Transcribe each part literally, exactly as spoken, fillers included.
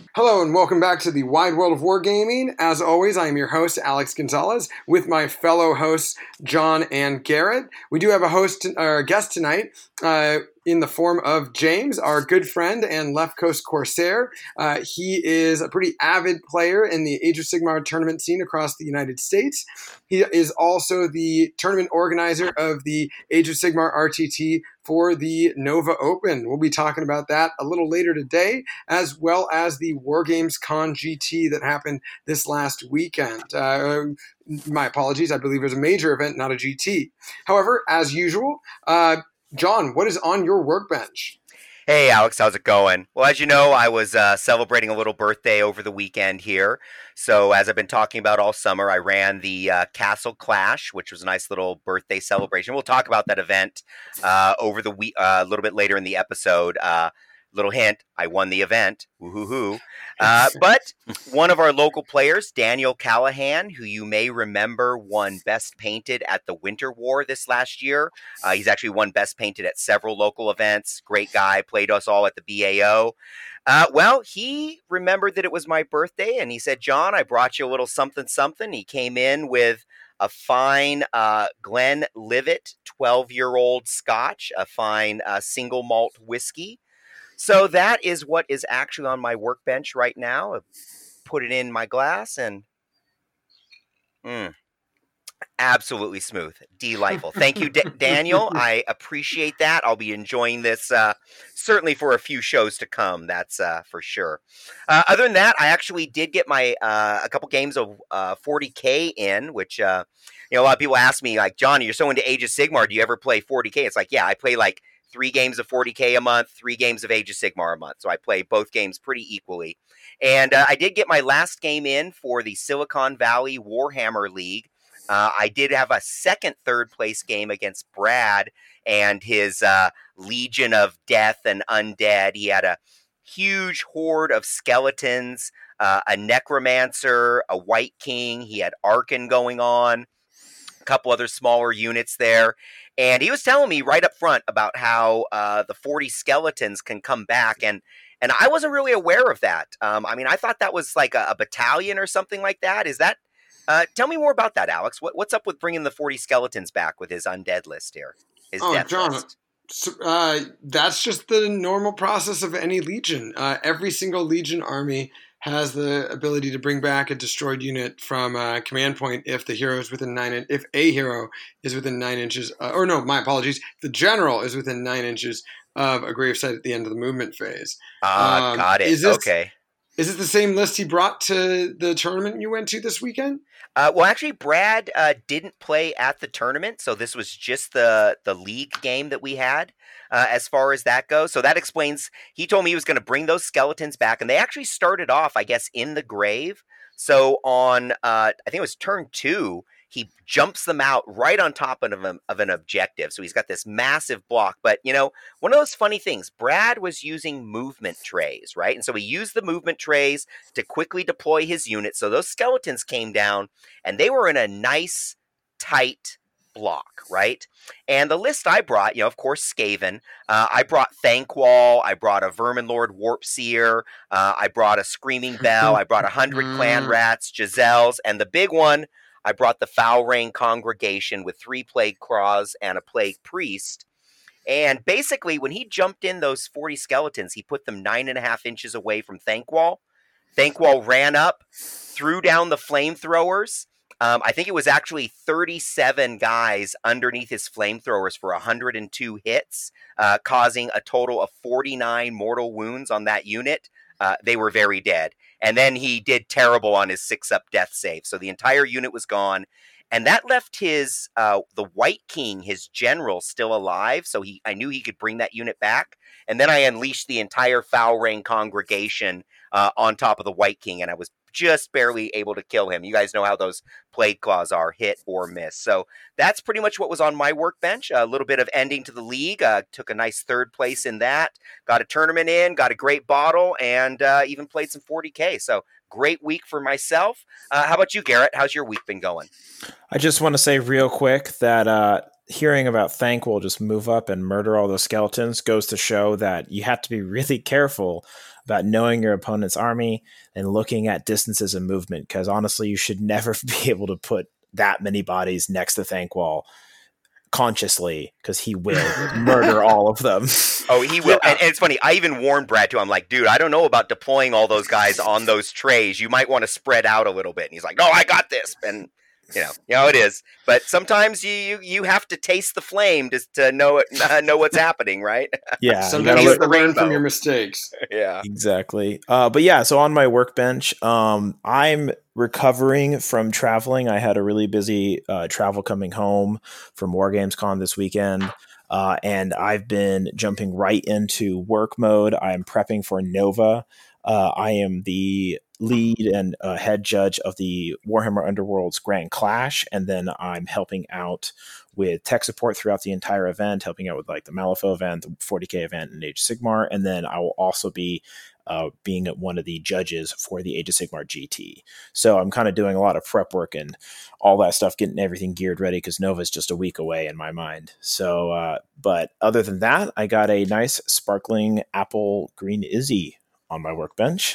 Hello and welcome back to the wide world of wargaming. As always, I am your host, Alex Gonzalez, with my fellow hosts, John and Garrett. We do have a host or a guest tonight uh, in the form of James, our good friend and Left Coast Corsair. Uh, he is a pretty avid player in the Age of Sigmar tournament scene across the United States. He is also the tournament organizer of the Age of Sigmar R T T for the Nova Open. We'll be talking about that a little later today, as well as the Wargames Con G T that happened this last weekend. Uh, my apologies, I believe it was a major event, not a G T. However, as usual, uh, John, what is on your workbench? Hey, Alex, how's it going? Well, as you know, I was uh, celebrating a little birthday over the weekend here. So, as I've been talking about all summer, I ran the uh, Castle Clash, which was a nice little birthday celebration. We'll talk about that event uh, over the week uh, a little bit later in the episode. Uh, little hint: I won the event. Woo-hoo-hoo. Uh, but one of our local players, Daniel Callahan, who you may remember won Best Painted at the Winter War this last year. Uh, he's actually won Best Painted at several local events. Great guy, played us all at the B A O. Uh, well, he remembered that it was my birthday, and he said, John, I brought you a little something something. He came in with a fine uh, Glenlivet twelve-year-old Scotch, a fine uh, single malt whiskey. So that is what is actually on my workbench right now. I've put it in my glass and mm, absolutely smooth. Delightful. Thank you, D- Daniel. I appreciate that. I'll be enjoying this uh, certainly for a few shows to come. That's uh, for sure. Uh, other than that, I actually did get my uh, a couple games of uh, forty K in, which uh, you know, a lot of people ask me like, John, you're so into Age of Sigmar. Do you ever play forty K? It's like, yeah, I play like three games of forty K a month, three games of Age of Sigmar a month. So I play both games pretty equally. And uh, I did get my last game in for the Silicon Valley Warhammer League. Uh, I did have a second third place game against Brad and his uh, Legion of Death and Undead. He had a huge horde of skeletons, uh, a Necromancer, a White King. He had Arkan going on, a couple other smaller units there. And he was telling me right up front about how uh, the forty skeletons can come back. And and I wasn't really aware of that. Um, I mean, I thought that was like a, a battalion or something like that. Is that uh, tell me more about that, Alex. What, what's up with bringing the forty skeletons back with his undead list here? His Oh, death John, list. uh, that's just the normal process of any legion. Uh, every single legion army has the ability to bring back a destroyed unit from a command point if the hero is within nine, in- if a hero is within nine inches, uh, or no, my apologies, the general is within nine inches of a gravesite at the end of the movement phase. Ah, Um, got it. is this Okay. is it the same list he brought to the tournament you went to this weekend? Uh, well, actually, Brad uh, didn't play at the tournament, so this was just the the league game that we had. Uh, as far as that goes, so that explains. He told me he was going to bring those skeletons back, and they actually started off, I guess, in the grave. So on, uh, I think it was turn two, he jumps them out right on top of an, of an objective. So he's got this massive block. But you know, one of those funny things, Brad was using movement trays, right? And so he used the movement trays to quickly deploy his unit. So those skeletons came down and they were in a nice, tight block, right? And the list I brought, you know, of course, Skaven. Uh, I brought Thankwall. I brought a Vermin Lord Warpseer. Uh, I brought a Screaming Bell. I brought a hundred Clan Rats, Giselles, and the big one, I brought the Foul Rain Congregation with three Plague Craws and a Plague Priest. And basically, when he jumped in those forty skeletons, he put them nine and a half inches away from Thankwall. Thankwall ran up, threw down the flamethrowers. Um, I think it was actually thirty-seven guys underneath his flamethrowers for one hundred two hits, uh, causing a total of forty-nine mortal wounds on that unit. Uh, they were very dead. And then he did terrible on his six-up death save. So the entire unit was gone. And that left his uh, the White King, his general, still alive. So he, I knew he could bring that unit back. And then I unleashed the entire Foul Rain Congregation uh, on top of the White King, and I was just barely able to kill him. You guys know how those Plague Claws are, hit or miss. So that's pretty much what was on my workbench. A little bit of ending to the league. Uh, took a nice third place in that. Got a tournament in, got a great bottle, and uh, even played some forty K. So great week for myself. Uh, how about you, Garrett? How's your week been going? I just want to say real quick that uh, hearing about Thanquol just move up and murder all those skeletons goes to show that you have to be really careful about knowing your opponent's army and looking at distances and movement, because honestly, you should never be able to put that many bodies next to Thanquol consciously, because he will murder all of them. Oh, he will. Yeah. And, and it's funny, I even warned Brad too. I'm like, dude, I don't know about deploying all those guys on those trays. You might want to spread out a little bit. And he's like, no, I got this. And you know, you know it is. But sometimes you you, you have to taste the flame to, to know it, uh, know what's happening, right? Yeah. Sometimes you have to learn from your mistakes. Yeah. Exactly. Uh, but yeah, so on my workbench, um, I'm recovering from traveling. I had a really busy uh, travel coming home from WarGamesCon this weekend. Uh, and I've been jumping right into work mode. I'm prepping for Nova. Uh, I am the lead and uh, head judge of the Warhammer Underworld's Grand Clash, and then I'm helping out with tech support throughout the entire event, helping out with like the Malifaux event, the forty K event, and Age of Sigmar, and then I will also be uh, being one of the judges for the Age of Sigmar G T. So I'm kind of doing a lot of prep work and all that stuff, getting everything geared ready, because Nova's just a week away in my mind. So, uh, but other than that, I got a nice sparkling apple green Izzy on my workbench.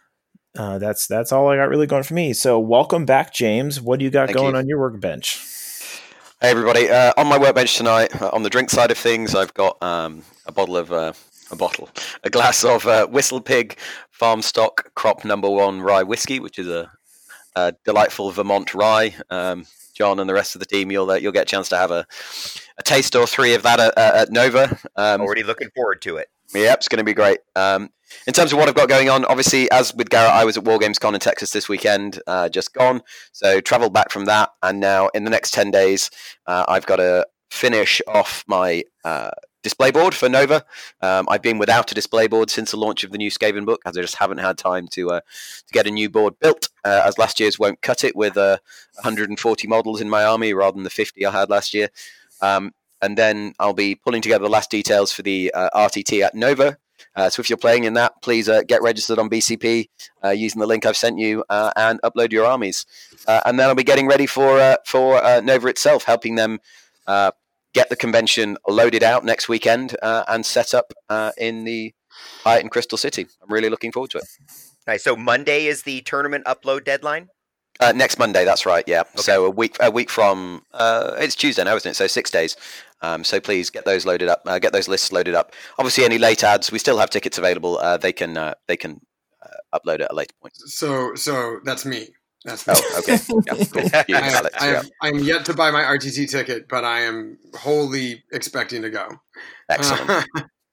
Uh, that's that's all I got really going for me. So welcome back, James. What do you got Thank going you. on your workbench? Hey everybody! Uh, on my workbench tonight, uh, on the drink side of things, I've got um, a bottle of uh, a bottle, a glass of uh, Whistle Pig Farm Stock Crop Number One Rye Whiskey, which is a, a delightful Vermont rye. Um, John and the rest of the team, you'll uh, you'll get a chance to have a, a taste or three of that at, at Nova. Um, Already looking forward to it. Yeah, it's going to be great. Um, in terms of what I've got going on, obviously, as with Garrett, I was at WarGamesCon in Texas this weekend, uh, just gone. So traveled back from that, and now in the next ten days, uh, I've got to finish off my uh, display board for Nova. Um, I've been without a display board since the launch of the new Skaven book, as I just haven't had time to uh, to get a new board built, uh, as last year's won't cut it with uh, one hundred forty models in my army rather than the fifty I had last year. Um, and then I'll be pulling together the last details for the uh, R T T at Nova. Uh, so if you're playing in that, please uh, get registered on B C P uh, using the link I've sent you uh, and upload your armies. Uh, and then I'll be getting ready for uh, for uh, Nova itself, helping them uh, get the convention loaded out next weekend uh, and set up uh, in the Hyatt in Crystal City. I'm really looking forward to it. Nice. So Monday is the tournament upload deadline? Uh, next Monday, that's right. Yeah. Okay. So a week, a week from uh, it's Tuesday now, isn't it? So six days. Um, so please get those loaded up. Uh, get those lists loaded up. Obviously, any late ads, we still have tickets available. Uh, they can uh, they can uh, upload at a later point. So so that's me. That's me. Oh, okay. Yeah, cool. You, I, have, Alex, I yeah. have, I'm yet to buy my R T T ticket, but I am wholly expecting to go. Excellent. Uh,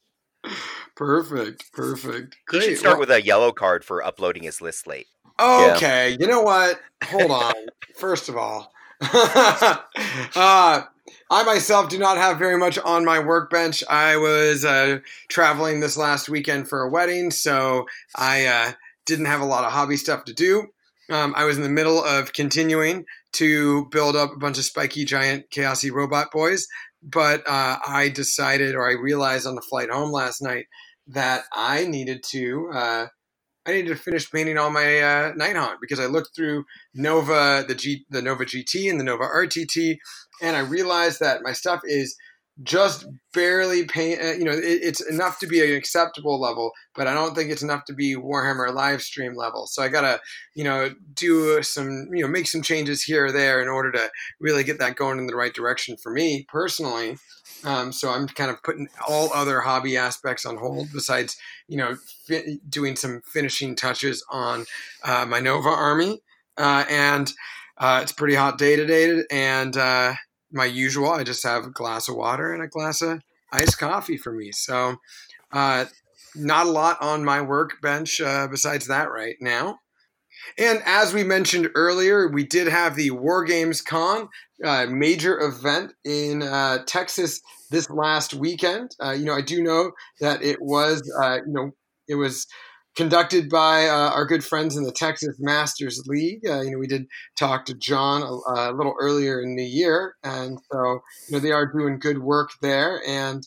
perfect. Perfect. He Great. should start Well, with a yellow card for uploading his list late. Okay, you know what? Hold on. First of all, uh, I myself do not have very much on my workbench. I was uh, traveling this last weekend for a wedding, so I uh, didn't have a lot of hobby stuff to do. Um, I was in the middle of continuing to build up a bunch of spiky, giant, chaosy robot boys, but uh, I decided, or I realized on the flight home last night, that I needed to uh, I needed to finish painting all my uh, Nighthaunt, because I looked through Nova, the G, the Nova G T and the Nova R T T, and I realized that my stuff is just barely paint. Uh, you know, it, it's enough to be an acceptable level, but I don't think it's enough to be Warhammer live stream level. So I gotta, you know, do some, you know, make some changes here or there in order to really get that going in the right direction for me personally. Um, so I'm kind of putting all other hobby aspects on hold, besides, you know, fi- doing some finishing touches on uh, my Nova army. Uh, and uh, it's a pretty hot day today. And uh, my usual, I just have a glass of water and a glass of iced coffee for me. So uh, not a lot on my workbench uh, besides that right now. And as we mentioned earlier, we did have the WarGamesCon uh, major event in uh, Texas this last weekend. Uh, you know, I do know that it was, uh, you know, it was conducted by uh, our good friends in the Texas Masters League. Uh, you know, we did talk to John a, a little earlier in the year, and so you know they are doing good work there. And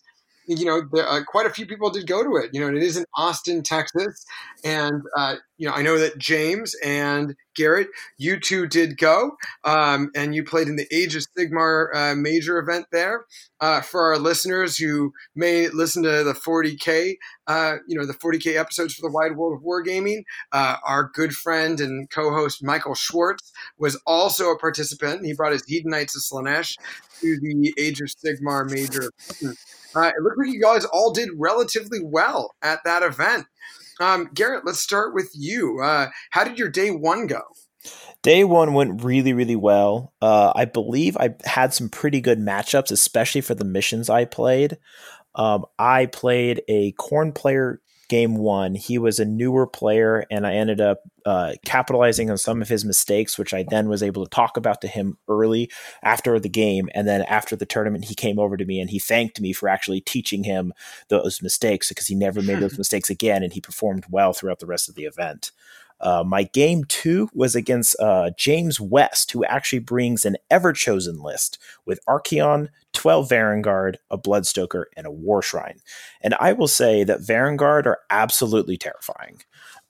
you know, there, uh, quite a few people did go to it. You know, and it is in Austin, Texas, and uh, you know, I know that James and Garrett, you two did go, um, and you played in the Age of Sigmar uh, major event there. Uh, for our listeners who may listen to the forty K, uh, you know, the forty K episodes for the Wide World of Wargaming, uh, our good friend and co-host Michael Schwartz was also a participant. He brought his Hedonites of Slaanesh to the Age of Sigmar major event. Uh, it looked like you guys all did relatively well at that event. Um, Garrett, let's start with you. Uh, how did your day one go? Day one went really, really well. Uh, I believe I had some pretty good matchups, especially for the missions I played. Um, I played a Khorne player game one. He was a newer player, and I ended up uh, capitalizing on some of his mistakes, which I then was able to talk about to him early after the game. And then after the tournament, he came over to me and he thanked me for actually teaching him those mistakes because he never made those mistakes again, and he performed well throughout the rest of the event. Uh, my game two was against uh, James West, who actually brings an Everchosen list with Archaon, twelve Varangard, a Bloodstoker, and a War Shrine. And I will say that Varangard are absolutely terrifying.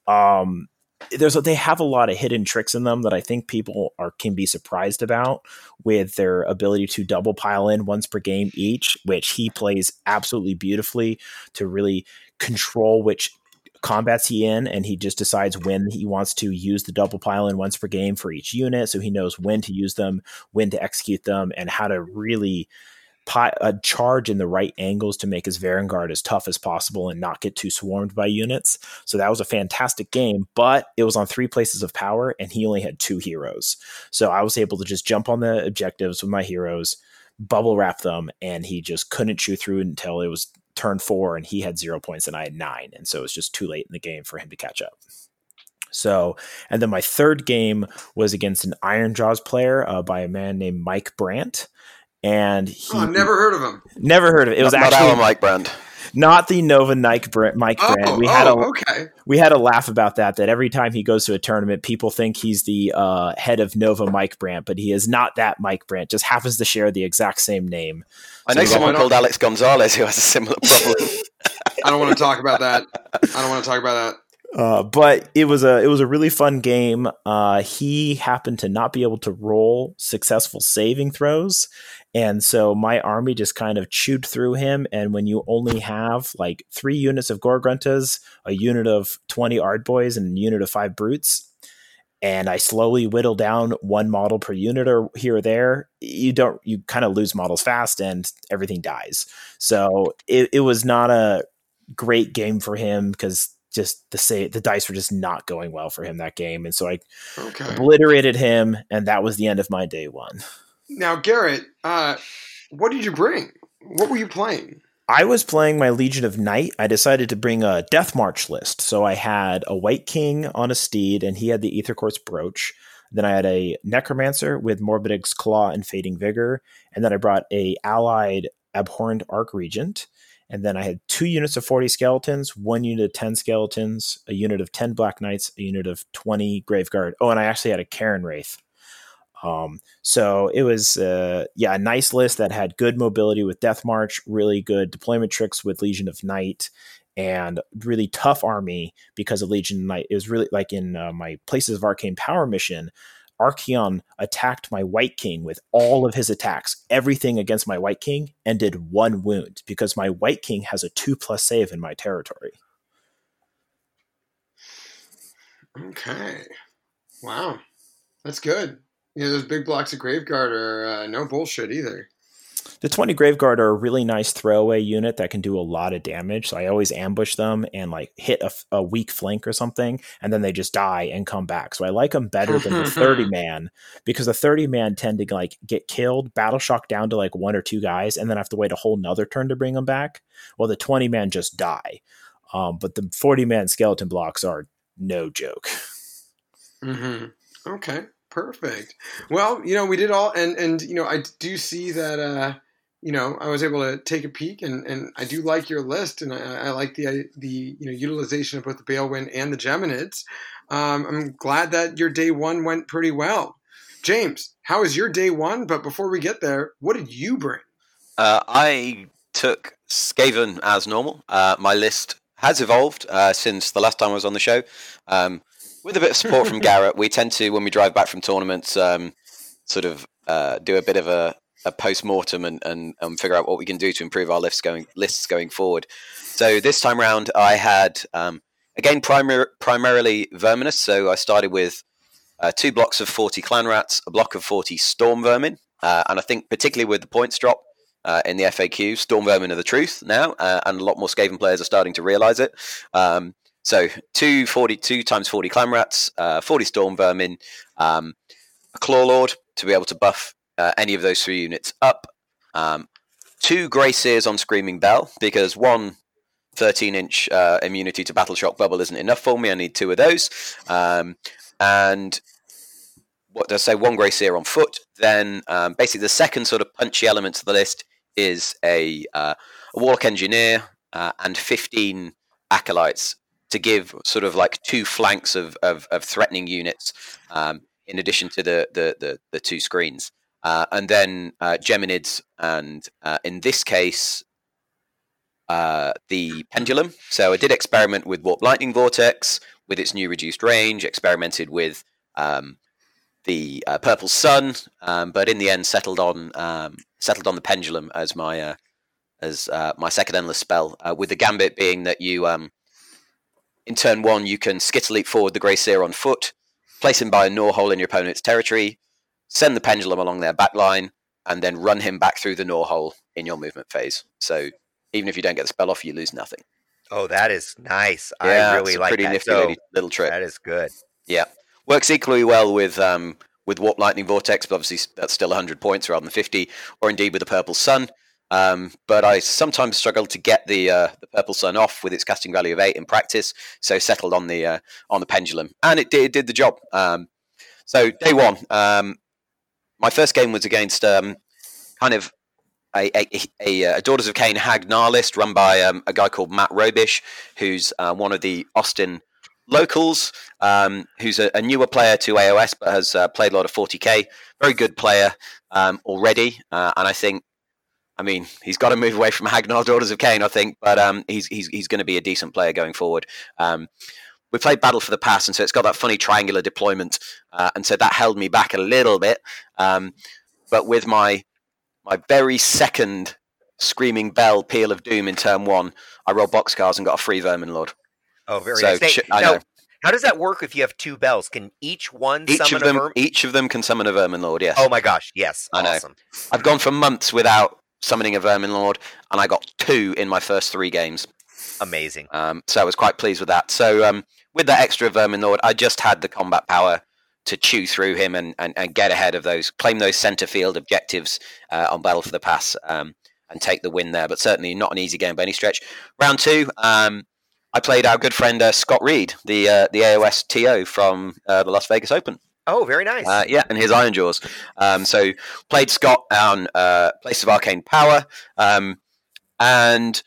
Um, there's a, they have a lot of hidden tricks in them that I think people are can be surprised about, with their ability to double pile in once per game each, which he plays absolutely beautifully to really control which combats he in, and he just decides when he wants to use the double pile in once per game for each unit, so he knows when to use them, when to execute them, and how to really pi- uh, charge in the right angles to make his Varangard as tough as possible and not get too swarmed by units. So that was a fantastic game, but it was on three places of power, and he only had two heroes. So I was able to just jump on the objectives with my heroes, bubble wrap them, and he just couldn't chew through until it was turn four, and he had zero points and I had nine. And so it was just too late in the game for him to catch up. So, and then my third game was against an Ironjawz player uh, by a man named Mike Brandt. And he oh, I've never heard of him. Never heard of it. It was not, actually not our Mike Brandt. Not the Nova Mike Brandt. Mike oh, Brandt. We oh, had a okay. we had a laugh about that. That every time he goes to a tournament, people think he's the uh, head of Nova Mike Brandt, but he is not that Mike Brandt. Just happens to share the exact same name. I So know we someone got- called Alex Gonzalez who has a similar problem. I don't want to talk about that. I don't want to talk about that. Uh, but it was a it was a really fun game. Uh, he happened to not be able to roll successful saving throws, and so my army just kind of chewed through him. And when you only have like three units of Gore-gruntas, a unit of twenty Ardboys, and a unit of five Brutes, and I slowly whittle down one model per unit or here or there, you don't you kind of lose models fast, and everything dies. So it, it was not a great game for him because just the say the dice were just not going well for him that game, and so I Okay. obliterated him, and that was the end of my day one. Now, Garrett, uh, what did you bring? What were you playing? I was playing my Legion of Night. I decided to bring a Death March list, so I had a White King on a steed, and he had the Aether Quartz brooch. Then I had a Necromancer with Morbidix Claw and Fading Vigor, and then I brought a allied Abhorrent Arc Regent. And then I had two units of forty skeletons, one unit of ten skeletons, a unit of ten Black Knights, a unit of twenty Graveguard. Oh, and I actually had a Karen Wraith. Um, so it was, uh, yeah, a nice list that had good mobility with Death March, really good deployment tricks with Legion of Night, and really tough army because of Legion of Night. It was really like in uh, my Places of Arcane Power mission, Archaon attacked my White King with all of his attacks, everything against my White King, and did one wound because my White King has a two plus save in my territory. Okay. Wow. That's good. You know, those big blocks of Graveguard are uh, no bullshit either. The twenty Graveguard are a really nice throwaway unit that can do a lot of damage. So I always ambush them and like hit a, a weak flank or something, and then they just die and come back. So I like them better than the thirty man because the thirty man tend to like get killed, battle shock down to like one or two guys, and then have to wait a whole nother turn to bring them back. Well, the twenty man just die. Um, but the forty man skeleton blocks are no joke. Mm-hmm. Okay. Perfect. Well, you know, we did all, and, and, you know, I do see that, uh, you know, I was able to take a peek, and, and I do like your list, and I, I like the, the, you know, utilization of both the Balewind and the Geminids. Um, I'm glad that your day one went pretty well. James, how was your day one? But before we get there, what did you bring? Uh, I took Skaven as normal. Uh, my list has evolved uh, since the last time I was on the show. Um, with a bit of support from Garrett, we tend to, when we drive back from tournaments, um, sort of uh, do a bit of a, a post-mortem and, and, and figure out what we can do to improve our lists going lists going forward. So this time round, I had, um, again, primar- primarily Verminous. So I started with uh, two blocks of forty Clan Rats, a block of forty Storm Vermin, uh, and I think particularly with the points drop uh, in the F A Q, Storm Vermin are the truth now, uh, and a lot more Skaven players are starting to realise it. Um, so two forty-two times forty Clan Rats, uh, forty Storm Vermin, um, a Claw Lord to be able to buff uh, any of those three units up, um, two Grey Seers on Screaming Bell, because one thirteen inch uh, immunity to Battle Shock Bubble isn't enough for me. I need two of those. Um, and what did I say? One Grey Seer on foot. Then um, basically the second sort of punchy element to the list is a, uh, a Warlock Engineer uh, and fifteen Acolytes to give sort of like two flanks of, of, of threatening units um, in addition to the, the, the, the two screens. Uh, and then uh, Geminids and uh, in this case, Uh, the Pendulum. So I did experiment with Warp Lightning Vortex with its new reduced range, experimented with um, the uh, Purple Sun, um, but in the end settled on um, settled on the Pendulum as my uh, as uh, my second endless spell. Uh, with the gambit being that you um, in turn one you can skittle leap forward the Grey Seer on foot, place him by a gnaw hole in your opponent's territory, send the Pendulum along their back line, and then run him back through the gnaw hole in your movement phase. So even if you don't get the spell off, you lose nothing. Oh, that is nice. Yeah, I really it's a like pretty that. nifty So, little, little trick. that is good. Yeah, works equally well with um, with Warp Lightning Vortex, but obviously that's still one hundred points rather than fifty, or indeed with the Purple Sun. Um, but I sometimes struggle to get the uh, the Purple Sun off with its casting value of eight in practice, so settled on the uh, on the Pendulum, and it did, it did the job. Um, so day one, um, my first game was against um, kind of A, a, a, a Daughters of Cain Hag Nar list run by um, a guy called Matt Robish, who's uh, one of the Austin locals, um, who's a, a newer player to A O S, but has uh, played a lot of forty K. Very good player um, already, uh, and I think, I mean, he's got to move away from Hag Nar Daughters of Cain, I think, but um, he's he's he's going to be a decent player going forward. Um, we played Battle for the Pass, and so it's got that funny triangular deployment, uh, and so that held me back a little bit. Um, but with my My very second Screaming Bell Peal of Doom in turn one, I rolled boxcars and got a free Vermin Lord. Oh, very So, nice. They- sh- I now, know. how does that work if you have two bells? Can each one Each summon of them, a vermin? each of them can summon a Vermin Lord. Yes. Oh my gosh, yes. I know. Awesome. I've gone for months without summoning a Vermin Lord, and I got two in my first three games. Amazing. Um, so I was quite pleased with that. So um, with that extra Vermin Lord, I just had the combat power to chew through him and, and, and get ahead of those, claim those center field objectives uh, on Battle for the Pass, um, and take the win there. But certainly not an easy game by any stretch. Round two, um, I played our good friend uh, Scott Reed, the uh, the A O S T O from uh, the Las Vegas Open. Oh, very nice. Uh, yeah, and his Iron Jaws. Um, so played Scott on uh, Place of Arcane Power, um, and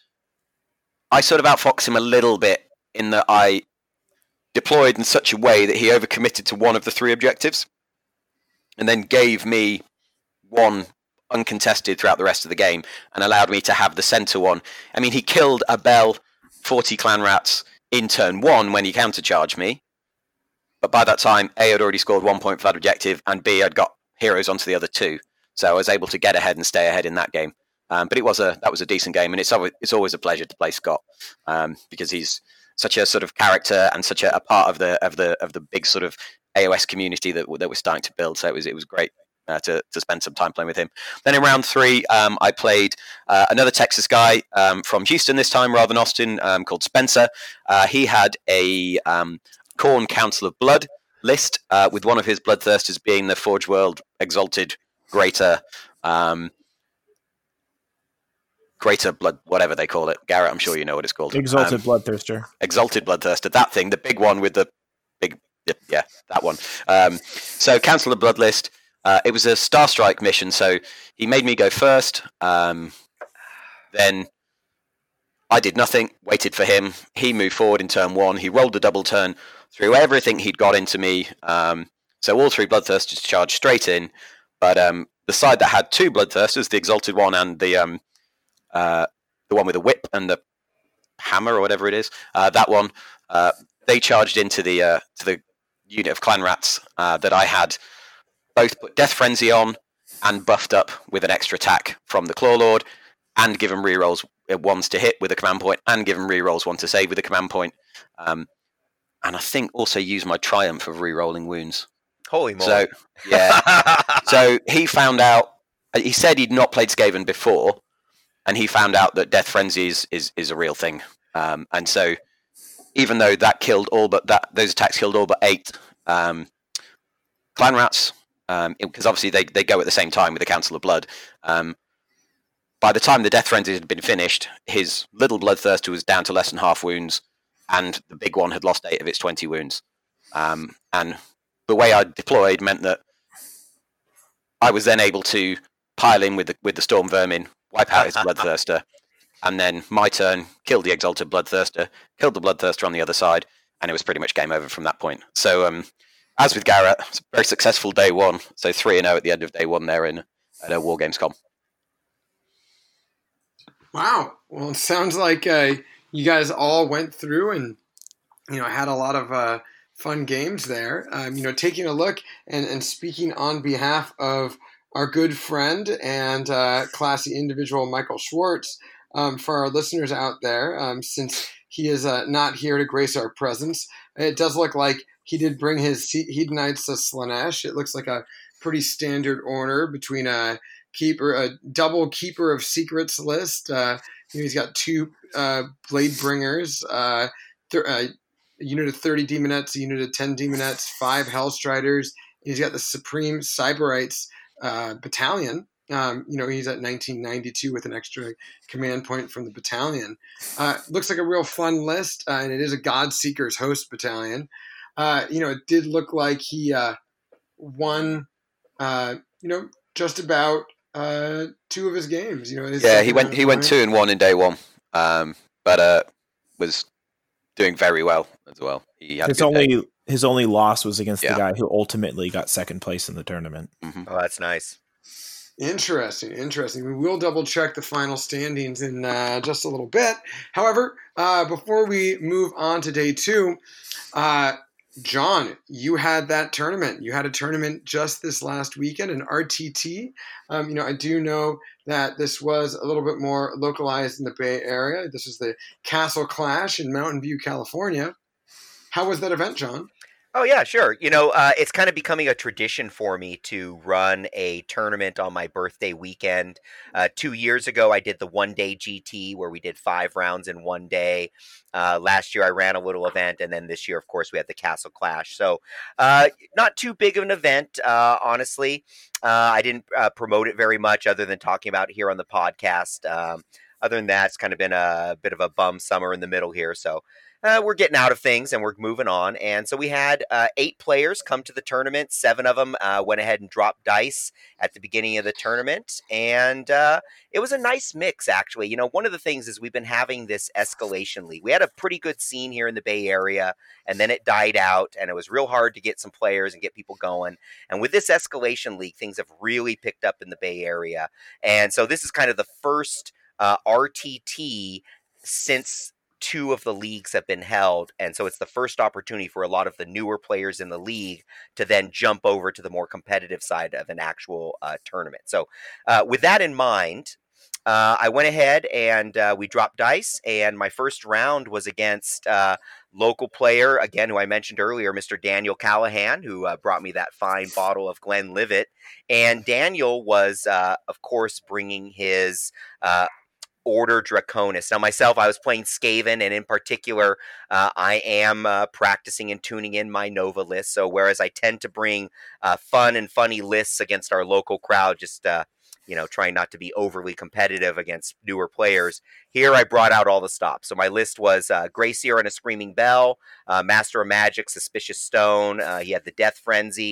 I sort of outfoxed him a little bit in that I deployed in such a way that he overcommitted to one of the three objectives, and then gave me one uncontested throughout the rest of the game, and allowed me to have the center one. I mean, he killed a Bell forty Clan Rats in turn one when he countercharged me, but by that time, A, I'd already scored one point for that objective, and B, I'd got heroes onto the other two, so I was able to get ahead and stay ahead in that game. Um, but it was a that was a decent game, and it's always, it's always a pleasure to play Scott, um, because he's such a sort of character and such a, a part of the of the of the big sort of A O S community that that we're starting to build. So it was it was great uh, to to spend some time playing with him. Then in round three, um, I played uh, another Texas guy um, from Houston this time rather than Austin, um, called Spencer. Uh, he had a um, Khorne Council of Blood list, uh, with one of his bloodthirsters being the Forge World Exalted Greater. Um, Greater blood, whatever they call it. Garrett, I'm sure you know what it's called. Exalted Um, Bloodthirster. Exalted Bloodthirster. That thing, the big one with the big, yeah, that one. Um, so, Council of Blood list. Uh, it was a Star Strike mission, so he made me go first. Um, then I did nothing, waited for him. He moved forward in turn one. He rolled a double turn, threw everything he'd got into me. Um, so all three Bloodthirsters charged straight in. But um, the side that had two Bloodthirsters, the Exalted one and the um, uh, the one with the whip and the hammer or whatever it is. Uh, that one, uh, they charged into the uh, to the unit of clan rats uh, that I had both put Death Frenzy on and buffed up with an extra attack from the Claw Lord, and give them rerolls ones to hit with a command point, and give them rerolls one to save with a command point. Um, and I think also use my Triumph of rerolling wounds. Holy moly! So yeah, so he found out. He said he'd not played Skaven before, and he found out that Death Frenzy is is, is a real thing. Um, and so, even though that killed all but that those attacks killed all but eight um, clan rats, because um, obviously they they go at the same time with the Council of Blood. Um, by the time the Death Frenzy had been finished, his little Bloodthirster was down to less than half wounds, and the big one had lost eight of its twenty wounds. Um, and the way I deployed meant that I was then able to pile in with the, with the Storm Vermin, wipe out his Bloodthirster, and then my turn, killed the Exalted Bloodthirster, killed the Bloodthirster on the other side, and it was pretty much game over from that point. So, um, as with Garrett, it's a very successful day one. So three and oh at the end of day one there in at uh, Wargamescom. Wow. Well, it sounds like uh, you guys all went through and, you know, had a lot of uh, fun games there. Um, you know, taking a look and, and speaking on behalf of our good friend and uh, classy individual, Michael Schwartz, um, for our listeners out there, um, since he is uh, not here to grace our presence, it does look like he did bring his Hedonites to Slaanesh. It looks like a pretty standard order between a keeper, a double Keeper of Secrets list. Uh, you know, he's got two uh, Blade Bringers, uh, th- uh, a unit of thirty Demonettes, a unit of ten Demonettes, five Hellstriders. He's got the Supreme Cyberites uh, battalion. Um, you know, he's at nineteen ninety-two with an extra command point from the battalion. Uh, looks like a real fun list, uh, and it is a Godseeker's Host battalion. Uh, you know, it did look like he uh, won, uh, you know, just about uh, two of his games. You know, his yeah, he went he went two and one in day one, um, but uh, was doing very well as well. He had his only day. his only loss was against yeah. the guy who ultimately got second place in the tournament. Mm-hmm. Oh, that's nice. Interesting, interesting. We will double check the final standings in uh, just a little bit. However, uh, before we move on to day two, uh, John, you had that tournament. You had a tournament just this last weekend, an R T T. Um, you know, I do know that this was a little bit more localized in the Bay Area. This is the Castle Clash in Mountain View, California. How was that event, John? Oh, yeah, sure. You know, uh, it's kind of becoming a tradition for me to run a tournament on my birthday weekend. Uh, two years ago, I did the one-day G T where we did five rounds in one day. Uh, last year, I ran a little event, and then this year, of course, we had the Castle Clash. So uh, not too big of an event, uh, honestly. Uh, I didn't uh, promote it very much other than talking about it here on the podcast. Um, other than that, it's kind of been a bit of a bum summer in the middle here, so... Uh, we're getting out of things and we're moving on. And so we had uh, eight players come to the tournament. Seven of them uh, went ahead and dropped dice at the beginning of the tournament. And uh, it was a nice mix, actually. You know, one of the things is we've been having this escalation league. We had a pretty good scene here in the Bay Area, and then it died out, and it was real hard to get some players and get people going. And with this escalation league, things have really picked up in the Bay Area. And so this is kind of the first uh, R T T since two of the leagues have been held, and so it's the first opportunity for a lot of the newer players in the league to then jump over to the more competitive side of an actual uh, tournament. So uh, with that in mind, uh, I went ahead and uh, we dropped dice, and my first round was against uh, local player, again, who I mentioned earlier, Mister Daniel Callahan, who uh, brought me that fine bottle of Glenlivet. And Daniel was, uh, of course, bringing his uh, Order Draconis. Now, myself, I was playing Skaven, and in particular, uh, I am uh, practicing and tuning in my Nova list. So, whereas I tend to bring uh, fun and funny lists against our local crowd, just uh, you know, trying not to be overly competitive against newer players, here I brought out all the stops. So my list was uh, Greyseer and a Screaming Bell, uh, Master of Magic, Suspicious Stone. Uh, he had the Death Frenzy.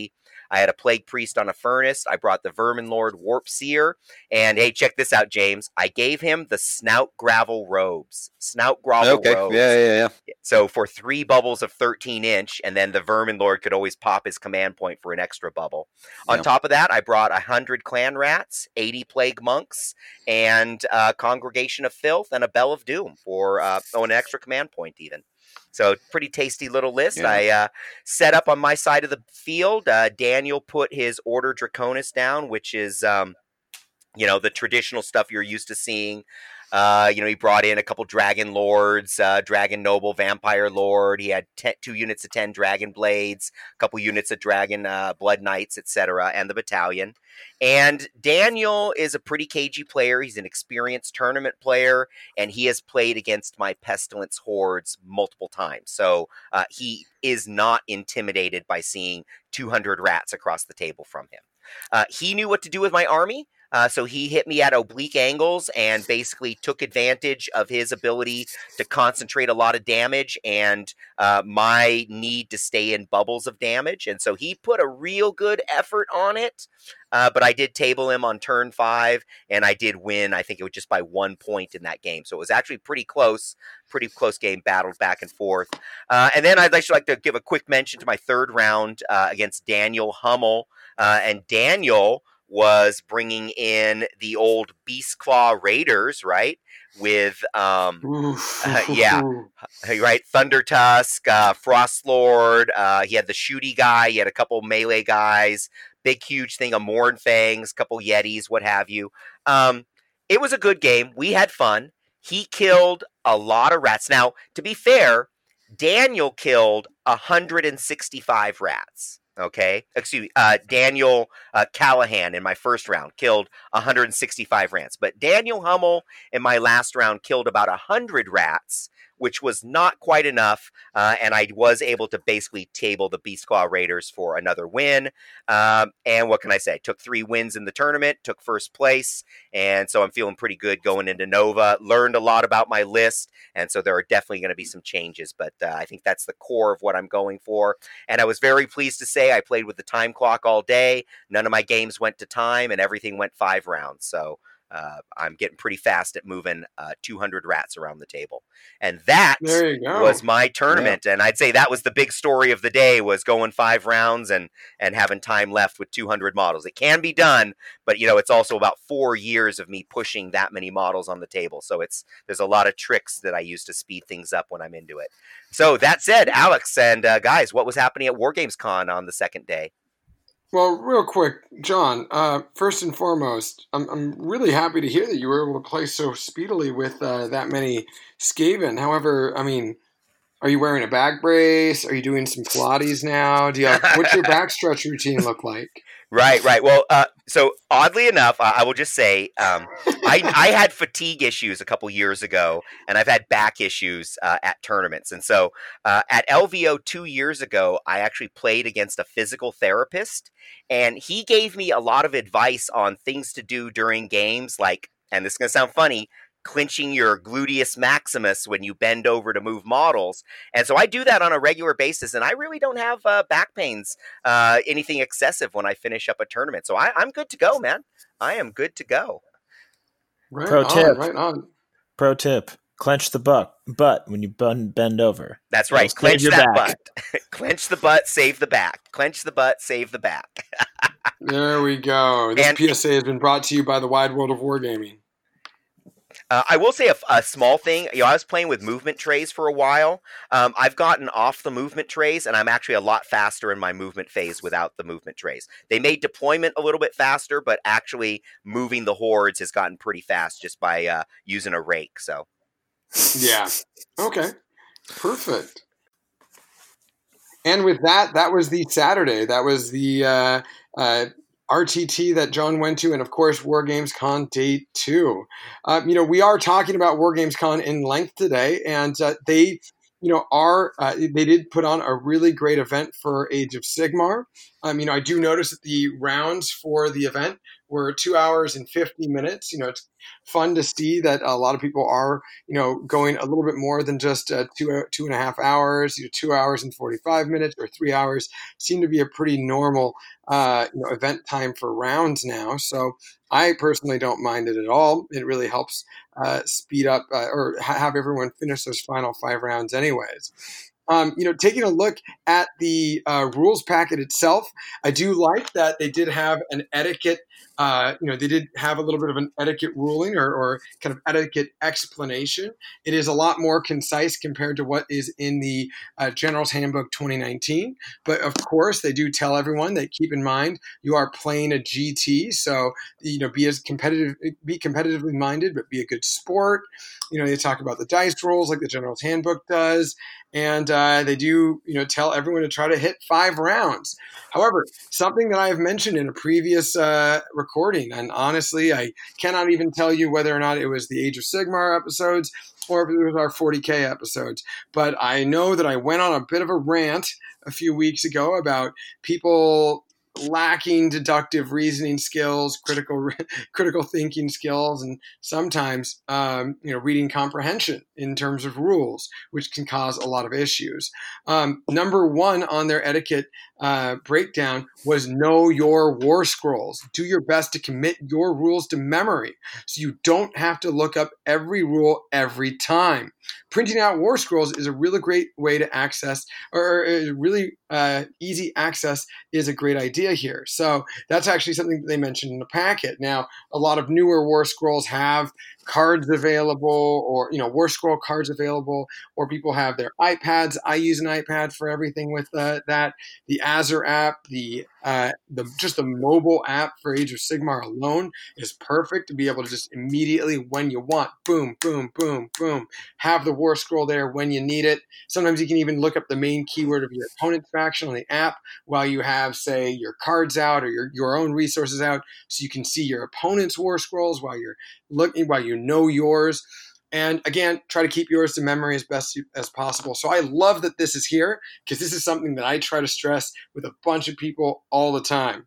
I had a Plague Priest on a Furnace. I brought the Vermin Lord Warp Seer. And hey, check this out, James. I gave him the Snout Gravel Robes. Snout Gravel Okay. Robes. Yeah, yeah, yeah. So for three bubbles of thirteen inch, and then the Vermin Lord could always pop his command point for an extra bubble. On Yeah. top of that, I brought one hundred Clan Rats, eighty Plague Monks, and a Congregation of Filth, and a Bell of Doom for uh, oh, an extra command point even. So pretty tasty little list. Yeah. I uh, set up on my side of the field. Uh, Daniel put his Order Draconis down, which is, um, you know, the traditional stuff you're used to seeing. Uh, you know, he brought in a couple Dragon Lords, uh, Dragon Noble, Vampire Lord. He had ten, two units of ten Dragon Blades, a couple units of Dragon uh, Blood Knights, et cetera, and the battalion. And Daniel is a pretty cagey player. He's an experienced tournament player, and he has played against my Pestilence hordes multiple times. So uh, he is not intimidated by seeing two hundred rats across the table from him. Uh, he knew what to do with my army. Uh, so he hit me at oblique angles and basically took advantage of his ability to concentrate a lot of damage and uh, my need to stay in bubbles of damage. And so he put a real good effort on it. Uh, but I did table him on turn five, and I did win. I think it was just by one point in that game. So it was actually pretty close, pretty close game, battled back and forth. Uh, and then I'd actually like to give a quick mention to my third round uh, against Daniel Hummel. Uh, and Daniel was bringing in the old Beast Claw Raiders, right? With, um, uh, yeah, right, Thunder Tusk, uh, Frost Lord. Uh, he had the shooty guy. He had a couple melee guys. Big, huge thing of Morn Fangs, couple Yetis, what have you. Um, it was a good game. We had fun. He killed a lot of rats. Now, to be fair, Daniel killed one hundred sixty-five rats. Okay, excuse me, uh, Daniel uh, Callahan in my first round killed one hundred sixty-five rats. But Daniel Hummel in my last round killed about one hundred rats, which was not quite enough. Uh, and I was able to basically table the Beast Claw Raiders for another win. Um, and what can I say? Took three wins in the tournament, took first place. And so I'm feeling pretty good going into Nova. Learned a lot about my list. And so there are definitely going to be some changes. But uh, I think that's the core of what I'm going for. And I was very pleased to say I played with the time clock all day. None of my games went to time, and everything went five rounds. So Uh, I'm getting pretty fast at moving uh, two hundred rats around the table. And that There you go. was my tournament. Yeah. And I'd say that was the big story of the day, was going five rounds and and having time left with two hundred models. It can be done, but you know, it's also about four years of me pushing that many models on the table. So it's there's a lot of tricks that I use to speed things up when I'm into it. So that said, Alex and uh, guys, what was happening at Wargames Con on the second day? Well, real quick, John, uh, first and foremost, I'm, I'm really happy to hear that you were able to play so speedily with uh, that many Skaven. However, I mean, are you wearing a back brace? Are you doing some Pilates now? Do you have, what's your backstretch routine look like? Right, right. Well, uh, so oddly enough, uh, I will just say um, I, I had fatigue issues a couple years ago, and I've had back issues uh, at tournaments. And so uh, at L V O two years ago, I actually played against a physical therapist, and he gave me a lot of advice on things to do during games, like, and this is going to sound funny, clinching your gluteus maximus when you bend over to move models. And so I do that on a regular basis, and I really don't have uh, back pains, uh, anything excessive when I finish up a tournament. So I, I'm good to go, man. I am good to go. Right Pro on, tip. right on. Pro tip. Clench the butt, butt when you bend, bend over. That's right. That'll save Clench your that back. butt. Clench the butt, save the back. Clench the butt, save the back. There we go. This And- P S A has been brought to you by the Wide World of Wargaming. Uh, I will say a, a small thing. You know, I was playing with movement trays for a while. Um, I've gotten off the movement trays, and I'm actually a lot faster in my movement phase without the movement trays. They made deployment a little bit faster, but actually moving the hordes has gotten pretty fast just by uh, using a rake. So, Yeah. Okay. Perfect. And with that, that was the Saturday. That was the uh, uh, R T T that John went to, and of course, Wargames Con Day Two. Um, you know, we are talking about Wargames Con in length today, and uh, they, you know, are uh, they did put on a really great event for Age of Sigmar. Um, you know, I do notice that the rounds for the event were two hours and fifty minutes. You know, it's fun to see that a lot of people are, you know, going a little bit more than just uh, two, two and a half hours, you know, two hours and forty-five minutes or three hours seem to be a pretty normal, uh, you know, event time for rounds now. So I personally don't mind it at all. It really helps uh, speed up uh, or ha- have everyone finish those final five rounds anyways. Um, you know, taking a look at the uh, rules packet itself, I do like that they did have an etiquette. Uh, you know, they did have a little bit of an etiquette ruling or, or kind of etiquette explanation. It is a lot more concise compared to what is in the uh, General's Handbook twenty nineteen. But of course, they do tell everyone that keep in mind you are playing a G T, so you know, be as competitive, be competitively minded, but be a good sport. You know, they talk about the dice rolls like the General's Handbook does. And uh, they do, you know, tell everyone to try to hit five rounds. However, something that I've mentioned in a previous uh, recording, and honestly, I cannot even tell you whether or not it was the Age of Sigmar episodes or if it was our forty K episodes, but I know that I went on a bit of a rant a few weeks ago about people lacking deductive reasoning skills, critical critical thinking skills, and sometimes um, you know, reading comprehension in terms of rules, which can cause a lot of issues. Um, number one on their etiquette uh, breakdown was know your war scrolls. Do your best to commit your rules to memory so you don't have to look up every rule every time. Printing out war scrolls is a really great way to access, or really uh, easy access is a great idea here. So that's actually something that they mentioned in the packet. Now, a lot of newer war scrolls have cards available, or, you know, war scroll cards available, or people have their iPads. I use an iPad for everything with uh, that. The Azure app, the uh, the just the mobile app for Age of Sigmar alone is perfect to be able to just immediately, when you want, boom, boom, boom, boom, have the war scroll there when you need it. Sometimes you can even look up the main keyword of your opponent's faction on the app while you have, say, your cards out or your, your own resources out, so you can see your opponent's war scrolls while you're looking, while you know yours. And again, try to keep yours to memory as best as possible. So I love that this is here, because this is something that I try to stress with a bunch of people all the time.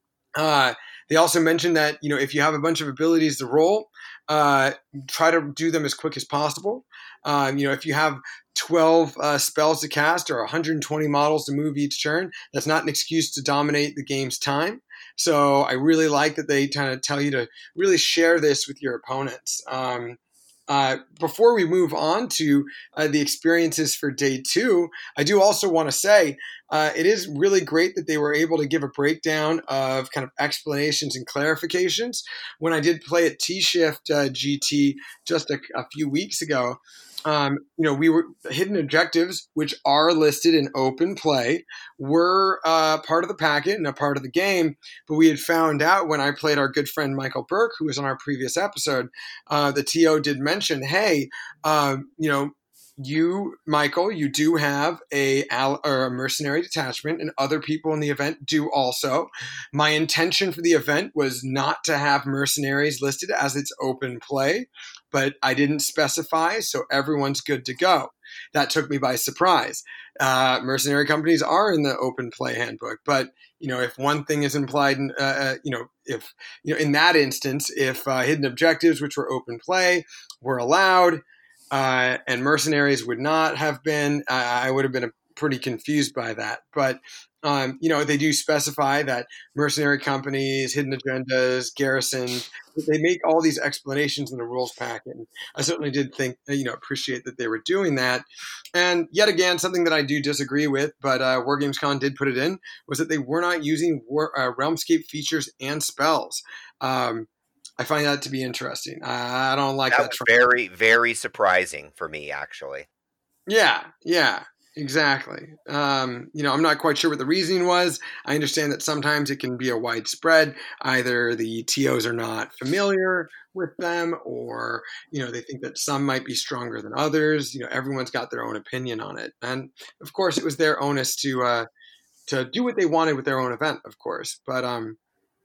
Uh, they also mentioned that, you know, if you have a bunch of abilities to roll, uh, try to do them as quick as possible. Um, you know, if you have twelve uh, spells to cast or one hundred twenty models to move each turn, that's not an excuse to dominate the game's time. So I really like that they kind of tell you to really share this with your opponents. Um, Uh, before we move on to uh, the experiences for day two, I do also want to say uh, it is really great that they were able to give a breakdown of kind of explanations and clarifications. When I did play at T-Shift uh, G T just a, a few weeks ago, um, you know, we were hidden objectives, which are listed in open play, were uh, part of the packet and a part of the game. But we had found out when I played our good friend Michael Burke, who was on our previous episode, uh, the T O did mention, hey, um, you know, you, Michael, you do have a, or a mercenary detachment, and other people in the event do also. My intention for the event was not to have mercenaries listed as it's open play, but I didn't specify, so everyone's good to go. That took me by surprise. Uh, mercenary companies are in the open play handbook, but you know, if one thing is implied, in, uh, you know, if you know, in that instance, if uh, hidden objectives, which were open play, were allowed, uh, and mercenaries would not have been, uh, I would have been pretty confused by that. But um, you know, they do specify that mercenary companies, hidden agendas, garrisons, they make all these explanations in the rules packet. And I certainly did think, you know, appreciate that they were doing that. And yet again, something that I do disagree with, but uh, WarGamesCon did put it in, was that they were not using war, uh, Realmscape features and spells. Um, I find that to be interesting. I don't like that. That was very, very surprising for me, actually. Yeah, yeah. Exactly. Um, you know, I'm not quite sure what the reasoning was. I understand that sometimes it can be a widespread. Either the T Os are not familiar with them, or, you know, they think that some might be stronger than others. You know, everyone's got their own opinion on it. And of course, it was their onus to uh, to do what they wanted with their own event, of course. But um,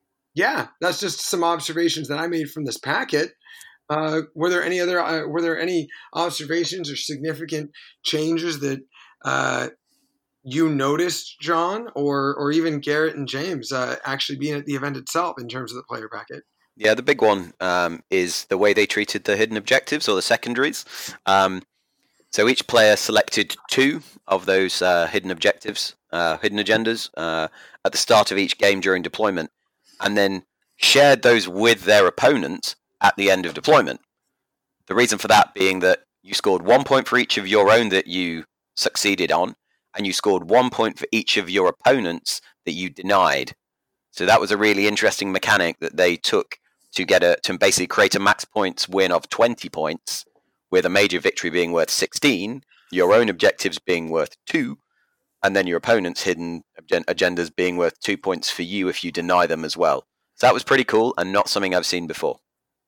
yeah, that's just some observations that I made from this packet. Uh, were there any other, uh, were there any observations or significant changes that, uh, you noticed, John, or or even Garrett and James uh, actually being at the event itself in terms of the player bracket? Yeah, the big one um, is the way they treated the hidden objectives or the secondaries. Um, so each player selected two of those uh, hidden objectives, uh, hidden agendas, uh, at the start of each game during deployment, and then shared those with their opponents at the end of deployment. The reason for that being that you scored one point for each of your own that you succeeded on, and you scored one point for each of your opponents that you denied. So that was a really interesting mechanic that they took to get a to basically create a max points win of twenty points, with a major victory being worth sixteen, your own objectives being worth two, and then your opponent's hidden agendas being worth two points for you if you deny them as well. So that was pretty cool and not something I've seen before.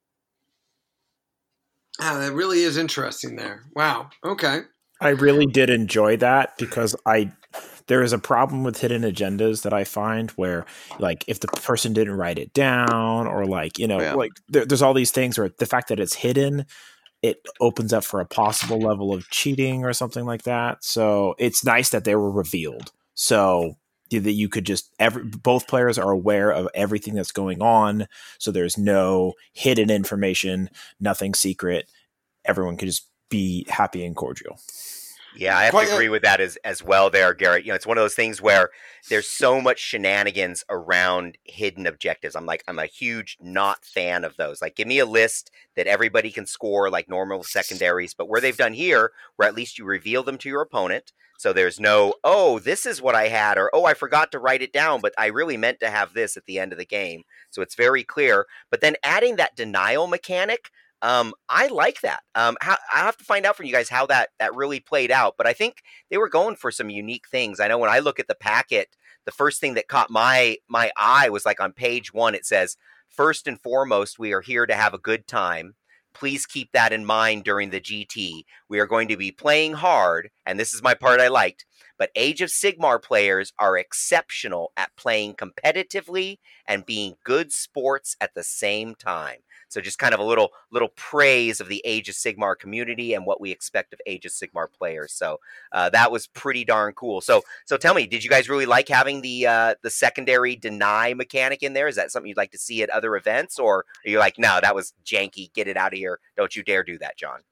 Ah, that really is interesting there. Wow. Okay. I really did enjoy that because I there is a problem with hidden agendas that I find where, like, if the person didn't write it down, or like, you know, Yeah. like there, there's all these things where the fact that it's hidden, it opens up for a possible level of cheating or something like that. So it's nice that they were revealed. So that you could just every both players are aware of everything that's going on. So there's no hidden information, nothing secret. Everyone could just be happy and cordial. Yeah, I have Quite to a- agree with that as as well there, Garrett. You know, it's one of those things where there's so much shenanigans around hidden objectives. I'm like, I'm a huge not fan of those. Like, give me a list that everybody can score like normal secondaries, but where they've done here, where at least you reveal them to your opponent. So there's no, oh, this is what I had, or, oh, I forgot to write it down, but I really meant to have this at the end of the game. So it's very clear. But then adding that denial mechanic, Um, I like that. Um, how, I have to find out from you guys how that that really played out. But I think they were going for some unique things. I know when I look at the packet, the first thing that caught my my eye was like on page one. It says, "First and foremost, we are here to have a good time. Please keep that in mind during the G T. We are going to be playing hard, and this is my part I liked. But Age of Sigmar players are exceptional at playing competitively and being good sports at the same time." So just kind of a little little praise of the Age of Sigmar community and what we expect of Age of Sigmar players. So uh, that was pretty darn cool. So so tell me, did you guys really like having the uh, the secondary deny mechanic in there? Is that something you'd like to see at other events, or are you like, no, that was janky, get it out of here, don't you dare do that, John?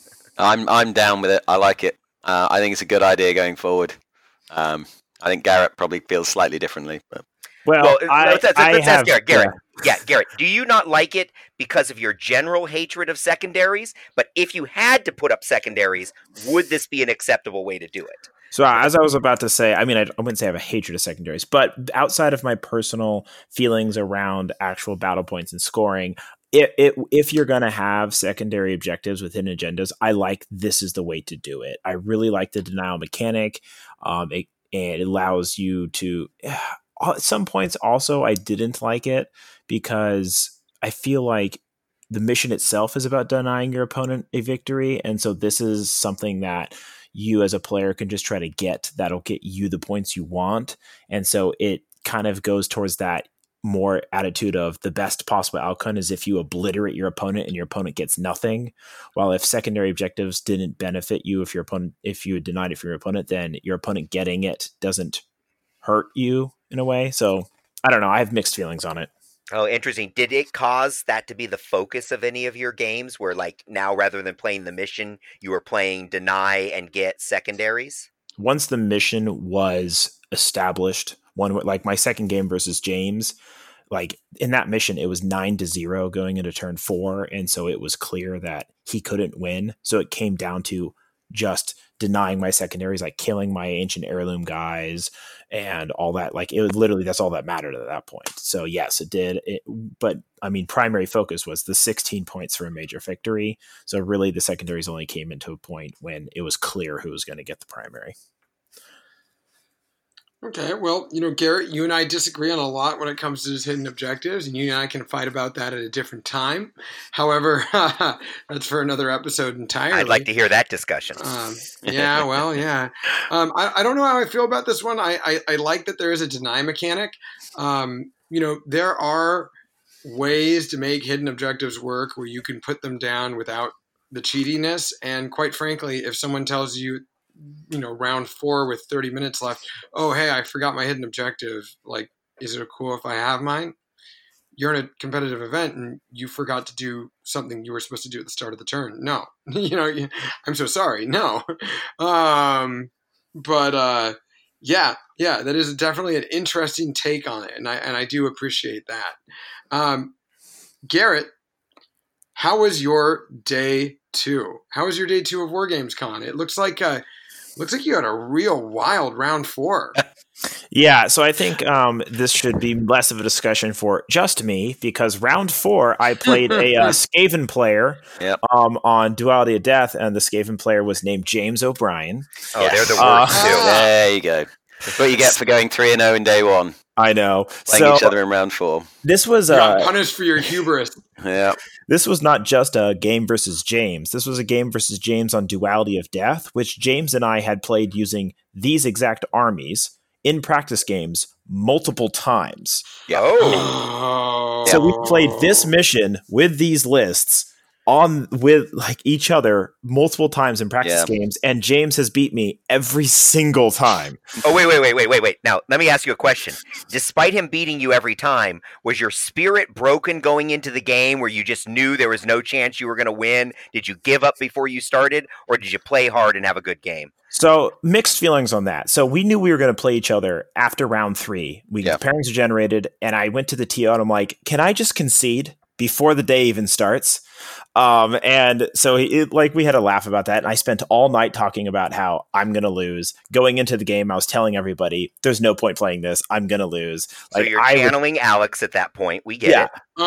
I'm I'm down with it. I like it. Uh, I think it's a good idea going forward. Um, I think Garrett probably feels slightly differently, but Well, Well, I, let's, let's, I let's have, ask Garrett. Garrett, yeah. yeah, Garrett, do you not like it because of your general hatred of secondaries? But if you had to put up secondaries, would this be an acceptable way to do it? So as I was about to say, I mean, I, I wouldn't say I have a hatred of secondaries, but outside of my personal feelings around actual battle points and scoring, it, it, if you're going to have secondary objectives within agendas, I like this is the way to do it. I really like the denial mechanic. Um, it, and it allows you to, at some points also, I didn't like it because I feel like the mission itself is about denying your opponent a victory. And so this is something that you as a player can just try to get that'll get you the points you want. And so it kind of goes towards that more attitude of the best possible outcome is if you obliterate your opponent and your opponent gets nothing. While if secondary objectives didn't benefit you, if your opponent, if you had denied it from your opponent, then your opponent getting it doesn't hurt you in a way. So I don't know. I have mixed feelings on it. Oh, interesting. Did it cause that to be the focus of any of your games where, like, now rather than playing the mission, you were playing deny and get secondaries? Once the mission was established, one like my second game versus James, like in that mission, it was nine to zero going into turn four. And so it was clear that he couldn't win. So it came down to just denying my secondaries, like killing my ancient heirloom guys and all that. Like it was literally, that's all that mattered at that point. So yes, it did. It, but I mean, primary focus was the sixteen points for a major victory. So really the secondaries only came into a point when it was clear who was going to get the primary. Okay, well, you know, Garrett, you and I disagree on a lot when it comes to his hidden objectives, and you and I can fight about that at a different time. However, that's for another episode entirely. I'd like to hear that discussion. Um, yeah, well, yeah. Um, I, I don't know how I feel about this one. I, I, I like that there is a deny mechanic. Um, you know, there are ways to make hidden objectives work where you can put them down without the cheatiness. And quite frankly, if someone tells you you know, round four with thirty minutes left. Oh, hey, I forgot my hidden objective. Like, is it cool if I have mine? You're in a competitive event and you forgot to do something you were supposed to do at the start of the turn. No, you know, you, I'm so sorry. No. Um, but, uh, yeah, yeah, that is definitely an interesting take on it. And I, and I do appreciate that. Um, Garrett, how was your day two? How was your day two of War Games Con? It looks like, uh, looks like you had a real wild round four. Yeah, so I think um, this should be less of a discussion for just me, because round four, I played a uh, Skaven player Yep. um, on Duality of Death, and the Skaven player was named James O'Brien. Oh, Yes. they're the Uh, worst, too. There you go. That's what you get for going three and zero in day one, I know. playing so each other in round four. this was You got uh, punished for your hubris. Yeah, this was not just a game versus James. This was a game versus James on Duality of Death, which James and I had played using these exact armies in practice games multiple times. yeah. Oh. Oh. So we played this mission with these lists on with like each other multiple times in practice Yeah. games, and James has beat me every single time. Oh, wait, wait, wait, wait, wait, wait. Now, let me ask you a question. Despite him beating you every time, was your spirit broken going into the game where you just knew there was no chance you were going to win? Did you give up before you started, or did you play hard and have a good game? So mixed feelings on that. So we knew we were going to play each other after round three. We Yeah. the pairings are generated, and I went to the T O and I'm like, "Can I just concede before the day even starts?" Um, and so it, like we had a laugh about that. And I spent all night talking about how I'm going to lose. Going into the game, I was telling everybody, "There's no point playing this. I'm going to lose." So Like, you're I would- channeling Alex at that point. We get Yeah. it.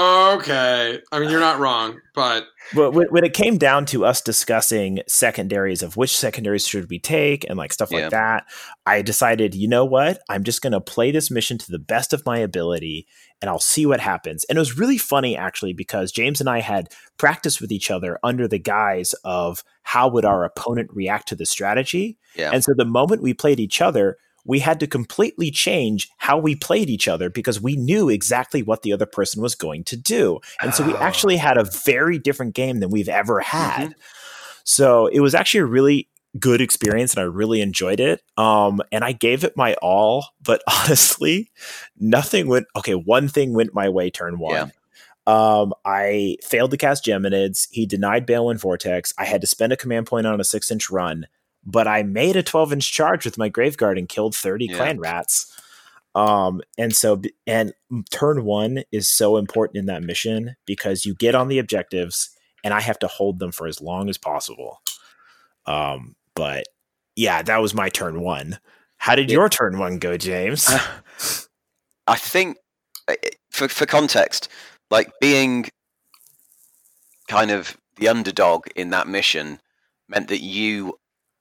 Okay. I mean, you're not wrong, but But when when it came down to us discussing secondaries of which secondaries should we take and like stuff Yeah. like that, I decided, you know what? I'm just going to play this mission to the best of my ability and I'll see what happens. And it was really funny actually, because James and I had practiced with each other under the guise of how would our opponent react to the strategy. Yeah. And so the moment we played each other, we had to completely change how we played each other because we knew exactly what the other person was going to do. And so we Oh. actually had a very different game than we've ever had. So it was actually a really good experience and I really enjoyed it. Um, and I gave it my all, but honestly, nothing went, okay, one thing went my way turn one. Yeah. Um, I failed to cast Geminids. He denied Balewind Vortex. I had to spend a command point on a six inch run, but I made a twelve inch charge with my Graveguard and killed thirty Yeah. clan rats. Um, and so, and turn one is so important in that mission because you get on the objectives and I have to hold them for as long as possible. Um, but yeah, that was my turn one. How did Yeah. your turn one go, James? I think uh, for for context, like being kind of the underdog in that mission meant that you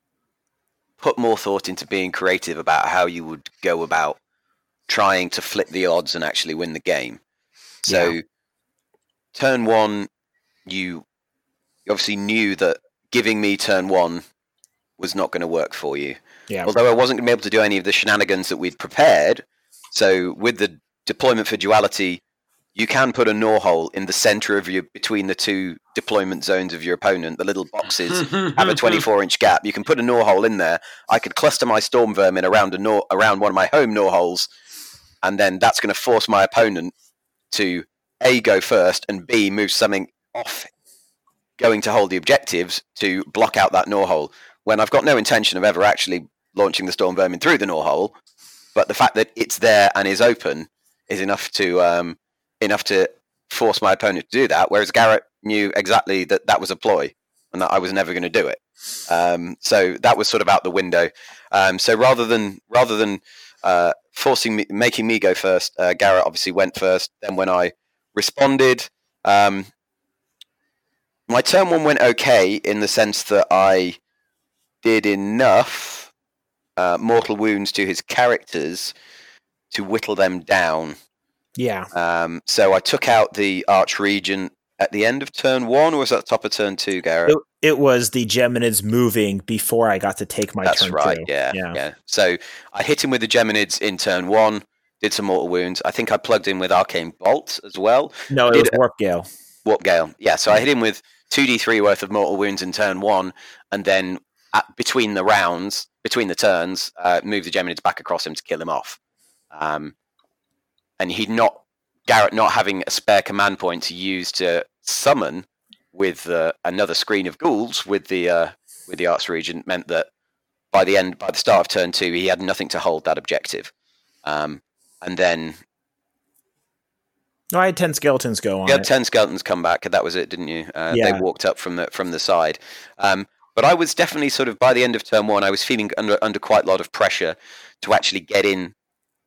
put more thought into being creative about how you would go about trying to flip the odds and actually win the game. So Yeah. turn one, you obviously knew that giving me turn one was not going to work for you. Yeah. Although I wasn't going to be able to do any of the shenanigans that we'd prepared. So with the deployment for duality, you can put a gnaw hole in the center of your between the two deployment zones of your opponent. The little boxes have a twenty-four inch gap. You can put a gnaw hole in there. I could cluster my storm vermin around a gnaw, around one of my home gnaw holes, and then that's going to force my opponent to A, go first, and B, move something off going to hold the objectives to block out that gnaw hole. When I've got no intention of ever actually launching the storm vermin through the gnaw hole, but the fact that it's there and is open is enough to um, enough to force my opponent to do that. Whereas Garrett knew exactly that that was a ploy and that I was never going to do it. Um, so that was sort of out the window. Um, so rather than rather than uh, forcing me, making me go first, uh, Garrett obviously went first. Then when I responded, um, my turn one went okay in the sense that I did enough uh, mortal wounds to his characters to whittle them down. Yeah. Um, so I took out the Archregent at the end of turn one, or was that the top of turn two, Garrett? It, it was the Geminids moving before I got to take my That's turn right, two. yeah, Yeah. yeah. So I hit him with the Geminids in turn one, did some mortal wounds. I think I plugged in with Arcane Bolt as well. No, it Did was it- Warp Gale. Warp Gale. Yeah, so I hit him with two d three worth of mortal wounds in turn one, and then at, between the rounds, between the turns, uh, move the Geminids back across him to kill him off. Um, and he'd not, Garrett not having a spare command point to use to summon with uh, another screen of ghouls with the uh, with the Archregent meant that by the end, by the start of turn two, he had nothing to hold that objective. Um, and then No, I had ten skeletons go on. You had it. ten skeletons come back, and that was it, didn't you? Uh, Yeah. They walked up from the from the side. Um, but I was definitely sort of, by the end of turn one, I was feeling under under quite a lot of pressure to actually get in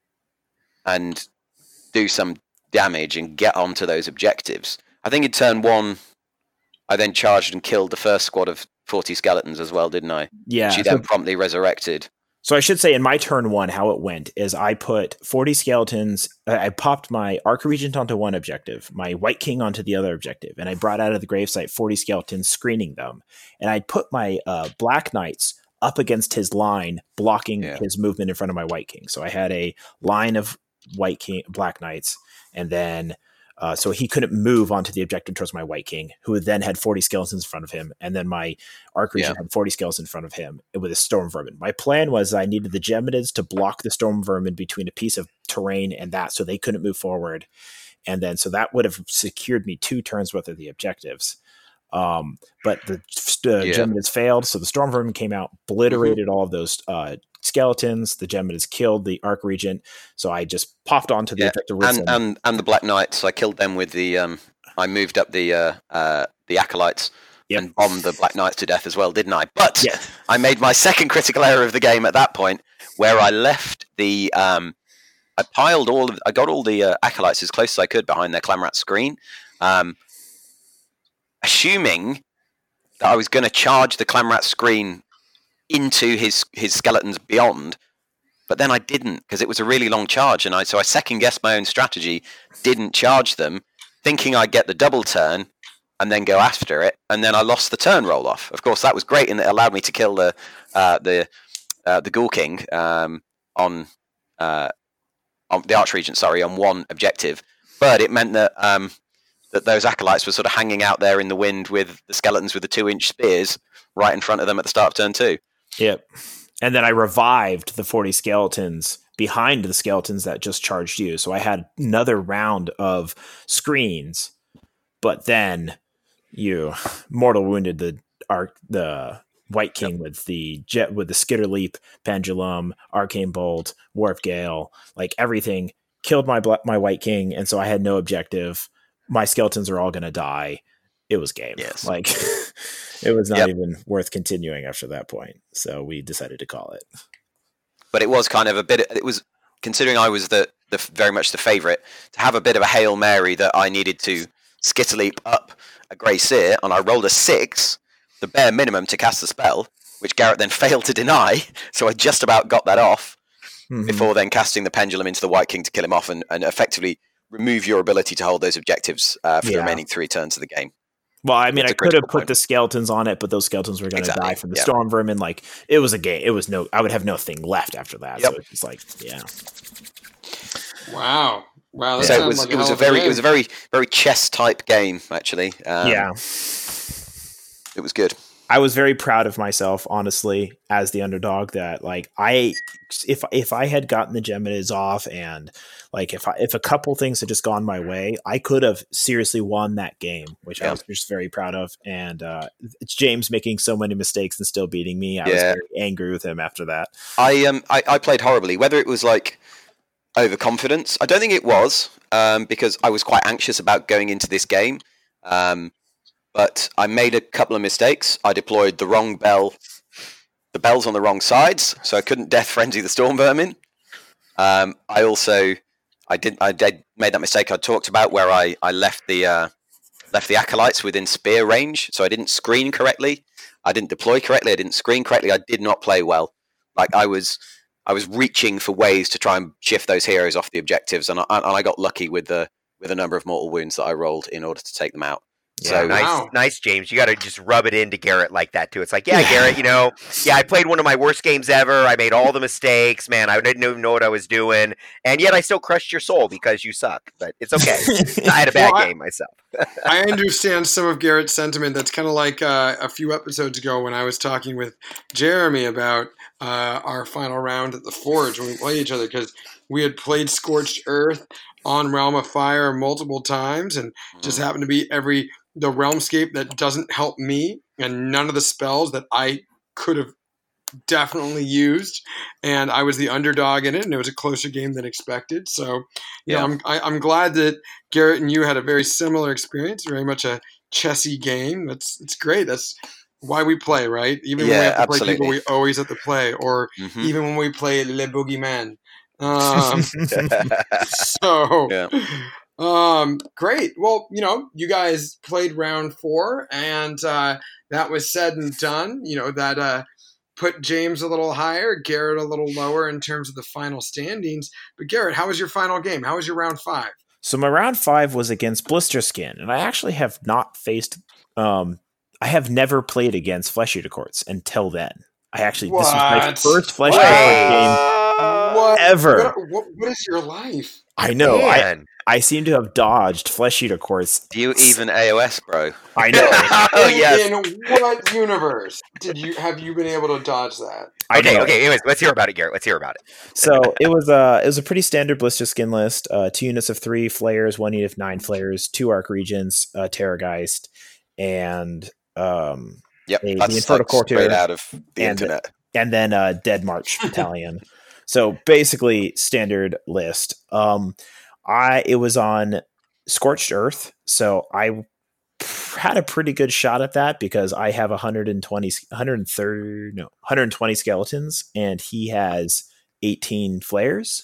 and do some damage and get onto those objectives. I think in turn one, I then charged and killed the first squad of forty skeletons as well, didn't I? Yeah. She so- then promptly resurrected. So I should say in my turn one, how it went is I put forty skeletons. I popped my Archregent onto one objective, my White King onto the other objective, and I brought out of the gravesite forty skeletons, screening them. And I put my uh, Black Knights up against his line, blocking Yeah. his movement in front of my White King. So I had a line of White King, Black Knights, and then uh, so he couldn't move onto the objective towards my White King, who then had forty skeletons in front of him, and then my Archregent Yeah. had forty skeletons in front of him with a Storm Vermin. My plan was I needed the Geminids to block the Storm Vermin between a piece of terrain and that, so they couldn't move forward. And then, so that would have secured me two turns worth of the objectives. Um, but the uh, Yeah. Geminids failed, so the Storm Vermin came out, obliterated all of those uh, skeletons. The Geminids killed the Archregent, so I just popped onto the Yeah, objective with And some- and and the Black Knights, I killed them with the. Um, I moved up the uh, uh, the acolytes Yep. and bombed the Black Knights to death as well, didn't I? But Yeah. I made my second critical error of the game at that point, where I left the. Um, I piled all. Of, I got all the uh, acolytes as close as I could behind their Clamrat screen, um, assuming that I was going to charge the Clamrat screen into his his skeletons beyond. But then I didn't, because it was a really long charge, and I so I second guessed my own strategy, didn't charge them, thinking I'd get the double turn and then go after it, and then I lost the turn roll off. Of course, that was great, and it allowed me to kill the uh, the uh, the Ghoul King um, on uh, on the Archregent, sorry, on one objective. But it meant that um, that those acolytes were sort of hanging out there in the wind with the skeletons with the two-inch spears right in front of them at the start of turn two. Yep. And then I revived the forty skeletons behind the skeletons that just charged you. So I had another round of screens, but then you mortal wounded the arc the White King yep. with the jet with the Skitter Leap, Pendulum, Arcane Bolt, Warp Gale, like everything killed my black, my White King, and so I had no objective. My skeletons are all gonna die. It was game. Yes. Like it was not yep. even worth continuing after that point. So we decided to call it. But it was kind of a bit. It was considering I was the, the very much the favourite to have a bit of a Hail Mary that I needed to Skitter Leap up a Grey Seer, and I rolled a six, the bare minimum to cast the spell, which Garrett then failed to deny. So I just about got that off mm-hmm. before then casting the Pendulum into the White King to kill him off and, and effectively remove your ability to hold those objectives uh, for yeah. the remaining three turns of the game. Well, I mean, I could have put point. the skeletons on it, but those skeletons were going to exactly. die from the yep. Storm Vermin. Like, it was a game. It was no, I would have nothing left after that. Yep. So it's like, yeah. Wow. Wow. That so it was, like it was a very, game. it was a very, very chess type game, actually. Um, yeah. It was good. I was very proud of myself, honestly, as the underdog. That like I, if if I had gotten the Geminids off, and like if I, if a couple things had just gone my way, I could have seriously won that game, which yeah. I was just very proud of. And uh, it's James making so many mistakes and still beating me. I yeah. was very angry with him after that. I um I, I played horribly. Whether it was like overconfidence, I don't think it was, um, because I was quite anxious about going into this game. Um, But I made a couple of mistakes. I deployed the wrong bell, the bells on the wrong sides, so I couldn't Death Frenzy the Storm Vermin. Um, I also, I did, I did made that mistake I talked about where I, I left the uh, left the acolytes within spear range, so I didn't screen correctly. I didn't deploy correctly. I didn't screen correctly. I did not play well. Like I was, I was reaching for ways to try and shift those heroes off the objectives, and I, and I got lucky with the with a number of mortal wounds that I rolled in order to take them out. Yeah. So Nice, Wow. nice, James. You got to just rub it into Garrett like that too. It's like, yeah, Garrett, you know, yeah, I played one of my worst games ever. I made all the mistakes, man. I didn't even know what I was doing, and yet I still crushed your soul because you suck. But it's okay. I had a bad Well, I- game myself. I understand some of Garrett's sentiment. That's kind of like uh, a few episodes ago when I was talking with Jeremy about uh, our final round at the Forge when we played each other, because we had played Scorched Earth on Realm of Fire multiple times, and just happened to be every the realmscape that doesn't help me, and none of the spells that I could have definitely used, and I was the underdog in it, and it was a closer game than expected. So, you Yeah. know, I'm I, I'm glad that Garrett and you had a very similar experience, very much a chessy game. That's it's great. That's why we play, right? Even when we Yeah, have to play people, absolutely. we always have to play, or Mhm. even when we play Le Boogeyman. Um, so, Yeah. um, great. Well, you know, you guys played round four, and uh, that was said and done. You know, that uh, put James a little higher, Garrett a little lower in terms of the final standings. But Garrett, how was your final game? How was your round five? So my round five was against Blister Skin, and I actually have not faced. Um, I have never played against Flesh Eater Courts until then. I actually this was my What? first Flesh What? Eater Court game What? ever. What, what, what is your life? I know. I, Man. I seem to have dodged Flesh Eater Courts. Do you even A O S, bro? I know. Oh, in, yes. in what universe did you have you been able to dodge that? I Okay, know. okay. Anyways, let's hear about it, Garrett. Let's hear about it. So it was a it was a pretty standard Blister Skin list. Uh, two units of three flayers, one unit of nine flayers, two Arc Regents, uh, Terrorgeist, and um, Yep, a, the that's Inferno like straight Courtier, out of the and- internet. and then uh, Dead March Battalion. So basically standard list. Um, I it was on Scorched Earth, so I had a pretty good shot at that because I have one hundred twenty, one hundred thirty, no, one hundred twenty skeletons, and he has eighteen flares.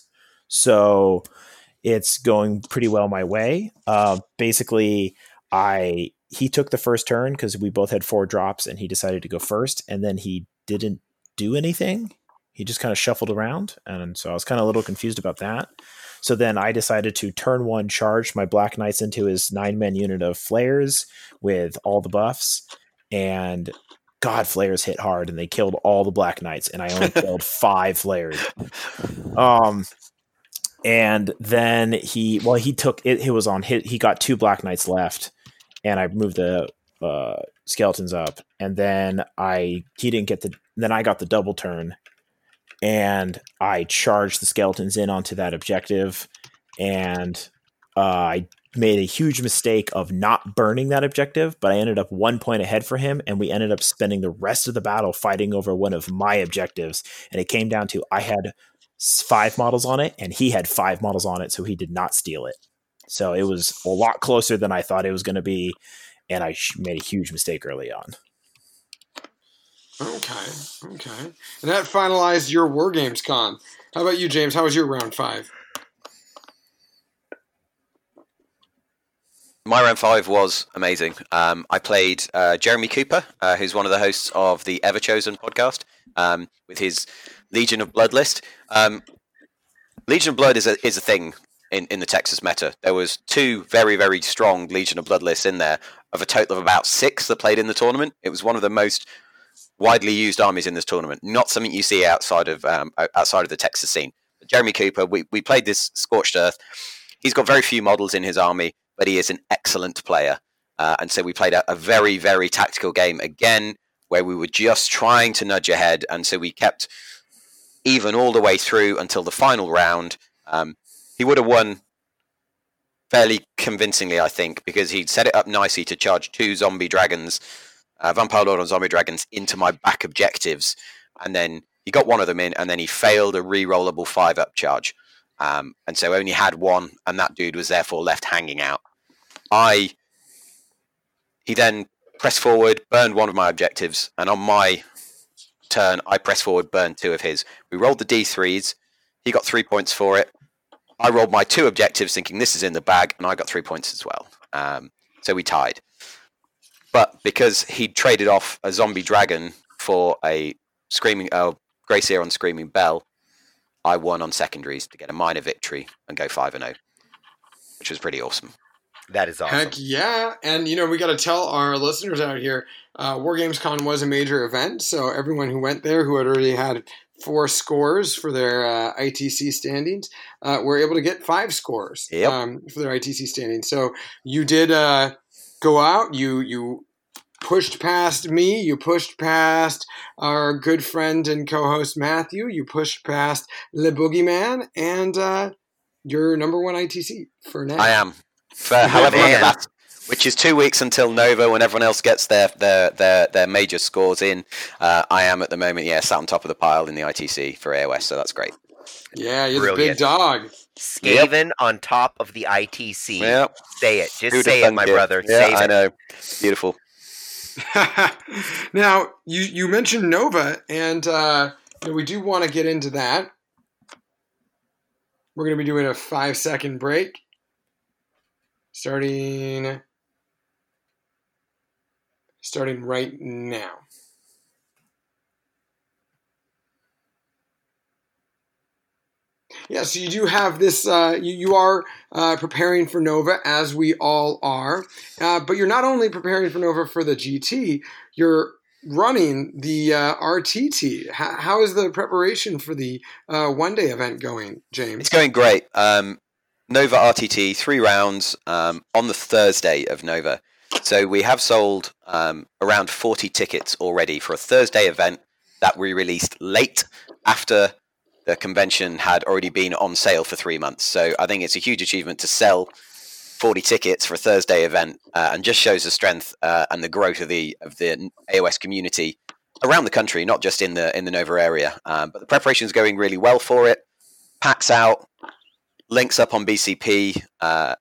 So it's going pretty well my way. Uh, basically, I he took the first turn because we both had four drops, and he decided to go first, and then he didn't do anything. He just kind of shuffled around, and so I was kind of a little confused about that. So then I decided to turn one charge my Black Knights into his nine-man unit of flares with all the buffs, and God, flares hit hard, and they killed all the Black Knights, and I only killed five flares. Um, and then he, well, he took it. It was on hit. He got two Black Knights left, and I moved the uh, skeletons up, and then I he didn't get the. Then I got the double turn. And I charged the skeletons in onto that objective, and uh, I made a huge mistake of not burning that objective, but I ended up one point ahead for him, and we ended up spending the rest of the battle fighting over one of my objectives, and it came down to I had five models on it, and he had five models on it, so he did not steal it. So it was a lot closer than I thought it was going to be, and I made a huge mistake early on. Okay, okay. And that finalized your War Games con. How about you, James? How was your round five? My round five was amazing. Um, I played uh, Jeremy Cooper, uh, who's one of the hosts of the Ever Chosen podcast, um, with his Legion of Blood list. Um, Legion of Blood is a is a thing in, in the Texas meta. There was two very, very strong Legion of Blood lists in there, of a total of about six that played in the tournament. It was one of the most widely used armies in this tournament. Not something you see outside of um, outside of the Texas scene. But Jeremy Cooper, we, we played this Scorched Earth. He's got very few models in his army, but he is an excellent player. Uh, and so we played a, a very, very tactical game again, where we were just trying to nudge ahead. And so we kept even all the way through until the final round. Um, he would have won fairly convincingly, I think, because he'd set it up nicely to charge two zombie dragons, uh, Vampire Lord and zombie dragons, into my back objectives. And then he got one of them in, and then he failed a re-rollable five-up charge. Um, and so only had one, and that dude was therefore left hanging out. I He then pressed forward, burned one of my objectives, and on my turn, I pressed forward, burned two of his. We rolled the D threes. He got three points for it. I rolled my two objectives thinking this is in the bag, and I got three points as well. Um, so we tied. But because he traded off a zombie dragon for a screaming uh, Grey on Screaming Bell, I won on secondaries to get a minor victory and go five and oh, which was pretty awesome. That is awesome. Heck yeah. And, you know, we got to tell our listeners out here, uh, WarGamesCon was a major event. So everyone who went there who had already had four scores for their uh, I T C standings uh, were able to get five scores Yep. um, for their I T C standings. So you did uh, go out, you you pushed past me, you pushed past our good friend and co-host Matthew, you pushed past Le Boogeyman, and uh, you're number one I T C for now. I am. For however long it lasts, which is two weeks until Nova, when everyone else gets their their their, their major scores in. Uh, I am at the moment, yeah, sat on top of the pile in the I T C for A O S, so that's great. Yeah, you're Brilliant. the big dog. Skaven yep. on top of the I T C. Yep. Say it. Just Who'd say it, my it? brother. Yeah, say I it. know. Beautiful. Now, you, you mentioned Nova, and uh, you know, we do want to get into that. We're going to be doing a five-second break. Starting, starting right now. Yeah, so you do have this, uh, you, you are uh, preparing for Nova, as we all are, uh, but you're not only preparing for Nova for the G T, you're running the uh, R T T. H- how is the preparation for the uh, one-day event going, James? It's going great. Um, Nova R T T, three rounds um, on the Thursday of Nova. So we have sold um, around forty tickets already for a Thursday event that we released late after the convention had already been on sale for three months. So I think it's a huge achievement to sell forty tickets for a Thursday event, uh, and just shows the strength uh, and the growth of the of the A O S community around the country, not just in the in the Nova area. Um, but the preparation is going really well for it. Packs out, links up on B C P, uh,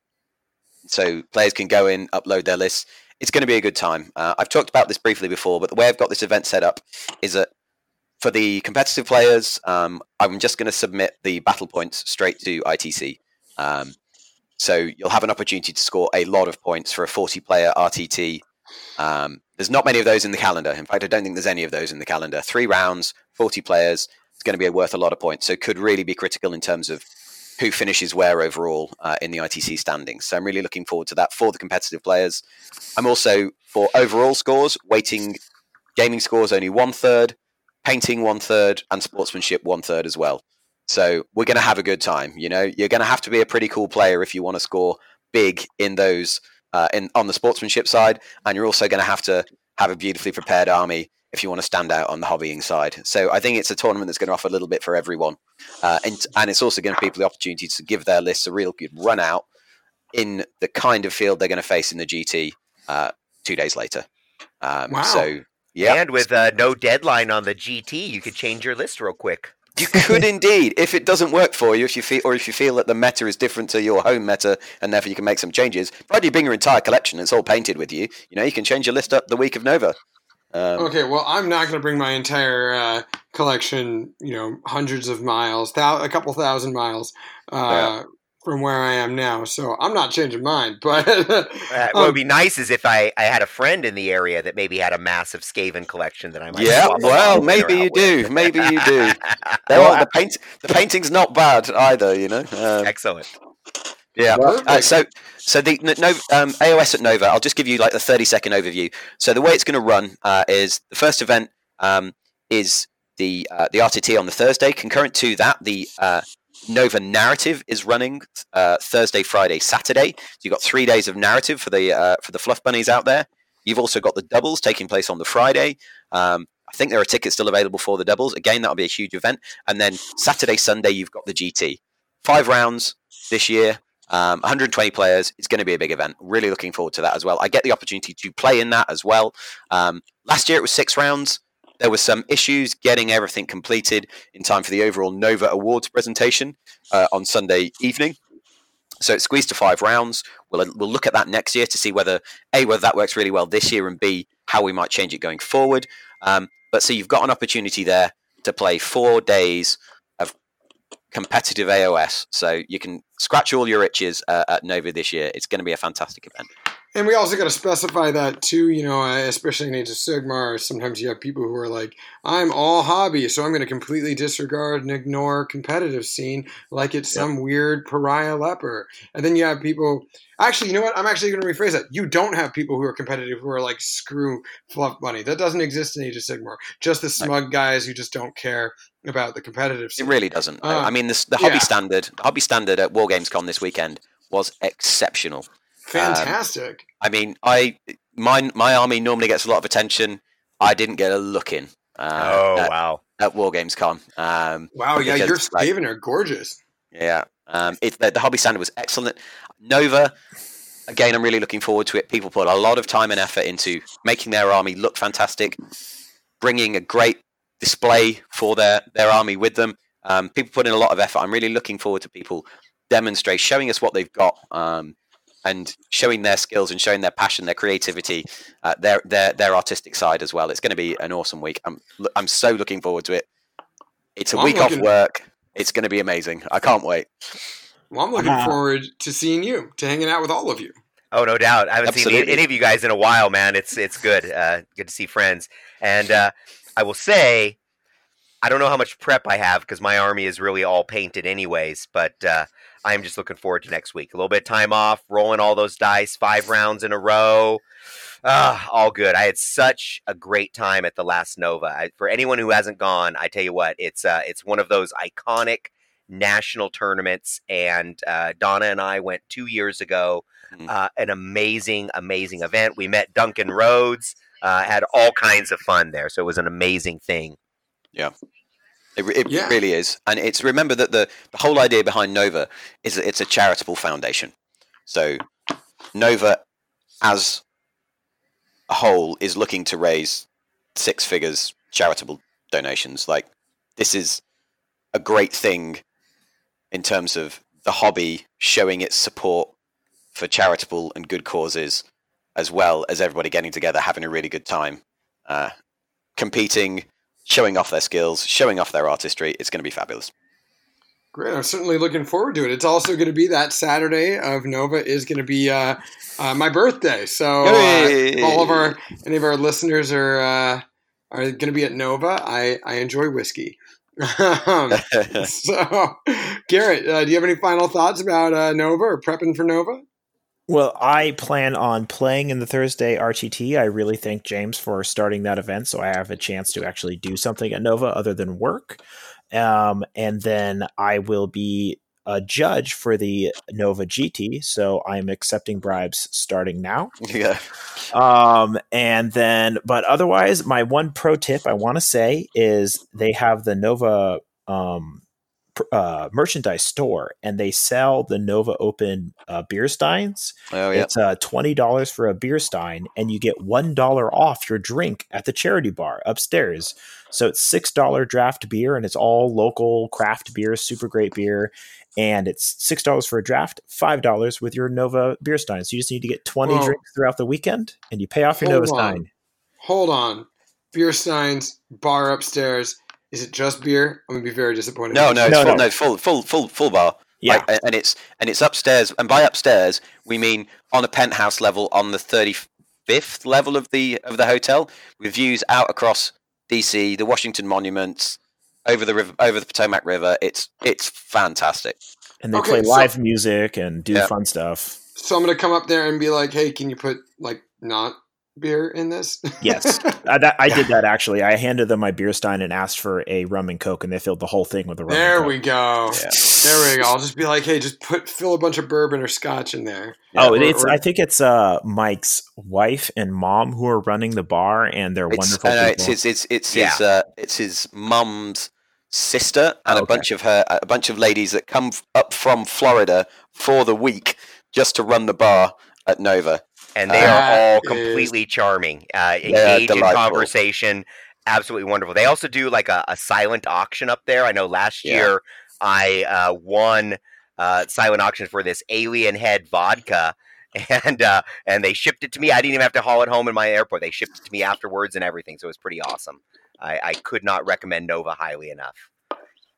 so players can go in, upload their lists. It's going to be a good time. Uh, I've talked about this briefly before, but the way I've got this event set up is that for the competitive players, um, I'm just going to submit the battle points straight to I T C. Um, so you'll have an opportunity to score a lot of points for a forty-player R T T. Um, there's not many of those in the calendar. In fact, I don't think there's any of those in the calendar. Three rounds, forty players. It's going to be worth a lot of points. So it could really be critical in terms of who finishes where overall uh, in the I T C standings. So I'm really looking forward to that for the competitive players. I'm also, for overall scores, weighting gaming scores only one third, painting one third, and sportsmanship one third as well. So we're going to have a good time. You know, you're going to have to be a pretty cool player if you want to score big in those uh, in on the sportsmanship side, and you're also going to have to have a beautifully prepared army if you want to stand out on the hobbying side. So I think it's a tournament that's going to offer a little bit for everyone, uh, and and it's also going to give people the opportunity to give their lists a real good run out in the kind of field they're going to face in the G T uh, two days later. Um, Wow. So. Yeah, and with uh, no deadline on the G T, you could change your list real quick. You could indeed, if it doesn't work for you, if you feel, or if you feel that the meta is different to your home meta, and therefore you can make some changes. Provided you bring your entire collection, it's all painted with you. You know, you can change your list up the week of Nova. Um, Okay, well, I'm not going to bring my entire uh, collection, you know, hundreds of miles, thou- a couple thousand miles uh, Yeah. from where I am now, so I'm not changing mine. But Uh, what um, would be nice is if I, I had a friend in the area that maybe had a massive Skaven collection that I might yeah, swap a well, little maybe out you do. with. Maybe you do. There Well, are, the paint, the painting's not bad either. You know. Um, Excellent. Yeah. Perfect. Uh, so, so the no, um, A O S at Nova. I'll just give you like the thirty second overview. So the way it's going to run uh, is the first event um, is the uh, the R T T on the Thursday. Concurrent to that, the uh, Nova narrative is running uh, Thursday, Friday, Saturday. So you've got three days of narrative for the uh, for the fluff bunnies out there. You've also got the doubles taking place on the Friday. Um, I think there are tickets still available for the doubles. Again, that'll be a huge event. And then Saturday, Sunday, you've got the G T. Five rounds this year. Um, one hundred twenty players. It's going to be a big event. Really looking forward to that as well. I get the opportunity to play in that as well. Um, last year it was six rounds. There were some issues getting everything completed in time for the overall Nova Awards presentation uh, on Sunday evening. So it's squeezed to five rounds. We'll we'll look at that next year to see whether A, whether that works really well this year, and B, how we might change it going forward. Um, but so you've got an opportunity there to play four days of competitive A O S. So you can scratch all your itches uh, at Nova this year. It's going to be a fantastic event. And we also got to specify that too, you know, uh, especially in Age of Sigmar, sometimes you have people who are like, I'm all hobby, so I'm going to completely disregard and ignore competitive scene like it's Yep. some weird pariah leper. And then you have people, actually, you know what? I'm actually going to rephrase that. You don't have people who are competitive who are like, screw Fluff Bunny. That doesn't exist in Age of Sigmar. Just the smug guys who just don't care about the competitive scene. It really doesn't. Uh, I mean, this, the yeah. hobby standard, the hobby standard at WarGamesCon this weekend was exceptional. Fantastic. Um, I mean, I my my army normally gets a lot of attention. I didn't get a look in. Uh, oh at, wow! At WarGamesCon. Um, wow, yeah, because, your like, Skaven are gorgeous. Yeah, um, it, the, the hobby standard was excellent. Nova, again, I'm really looking forward to it. People put a lot of time and effort into making their army look fantastic, bringing a great display for their, their army with them. Um, people put in a lot of effort. I'm really looking forward to people demonstrate, showing us what they've got, um, and showing their skills and showing their passion, their creativity, uh, their their their artistic side as well. It's going to be an awesome week. I'm I'm so looking forward to it. It's a Well, I'm week off looking- work. It's going to be amazing. I can't wait. Well, I'm looking Uh, forward to seeing you, to hanging out with all of you. Oh, no doubt. I haven't seen Absolutely. any, any of you guys in a while, man. It's it's good. Uh, good to see friends. And uh, I will say, I don't know how much prep I have because my army is really all painted anyways, but uh, I'm just looking forward to next week. A little bit of time off, rolling all those dice, five rounds in a row. Ah, all good. I had such a great time at the last Nova. I, for anyone who hasn't gone, I tell you what, it's uh, it's one of those iconic national tournaments, and uh, Donna and I went two years ago. Mhm. Uh, an amazing, amazing event. We met Duncan Rhodes, uh, had all kinds of fun there, so it was an amazing thing. It, re- it Yeah. really is. And it's remember that the, the whole idea behind Nova is that it's a charitable foundation. So Nova as a whole is looking to raise six figures charitable donations. Like, this is a great thing in terms of the hobby showing its support for charitable and good causes, as well as everybody getting together, having a really good time, uh, competing, showing off their skills, showing off their artistry. It's going to be fabulous. Great. I'm certainly looking forward to it. It's also going to be that Saturday of Nova is going to be uh, uh, my birthday. So uh, Yay! if all of our any of our listeners are uh, are going to be at Nova, I, I enjoy whiskey. um, so, Garrett, uh, do you have any final thoughts about uh, Nova or prepping for Nova? Well, I plan on playing in the Thursday R T T. I really thank James for starting that event, so I have a chance to actually do something at Nova other than work. Um, and then I will be a judge for the Nova G T, so I'm accepting bribes starting now. yeah. Um, and then, but otherwise, my one pro tip I want to say is they have the Nova um, pr- uh, merchandise store, and they sell the Nova Open uh, beer steins. Oh, yeah. It's uh, twenty dollars for a beer stein, and you get one dollar off your drink at the charity bar upstairs. So it's six dollars draft beer, and it's all local craft beer, super great beer. And it's six dollars for a draft, five dollars with your Nova beer stein. So you just need to get twenty Whoa. drinks throughout the weekend, and you pay off your Hold Nova on. stein. Hold on. Beer steins, bar upstairs. Is it just beer? I'm going to be very disappointed. No, no, it's No, full, no. no, full, full, full, full bar. Yeah. Like, and it's and it's upstairs. And by upstairs, we mean on a penthouse level, on the thirty-fifth level of the of the hotel, with views out across D C, the Washington Monuments, over the river, over the Potomac River. It's it's fantastic. And they Okay, play so- live music and do Yeah. fun stuff. So I'm going to come up there and be like, hey, can you put, like, not beer in this? Yes, I, that, I did that actually. I handed them my beer stein and asked for a rum and coke, and they filled the whole thing with a rum. There and we coke. go. Yeah. There we go. I'll just be like, hey, just put fill a bunch of bourbon or scotch in there. Oh, Or- it's. or- I think it's uh Mike's wife and mom who are running the bar, and they're It's, wonderful I know, people. it's it's it's it's Yeah. his uh, it's his mum's sister and Oh, a bunch of her a bunch of ladies that come f- up from Florida for the week just to run the bar at Nova. And they That are all is- completely charming, uh, They are engage in delightful. conversation, absolutely wonderful. They also do like a, a silent auction up there. I know last Yeah. year I uh, won uh, silent auction for this Alien Head vodka, and uh, and they shipped it to me. I didn't even have to haul it home in my airport. They shipped it to me afterwards and everything, so it was pretty awesome. I, I could not recommend Nova highly enough.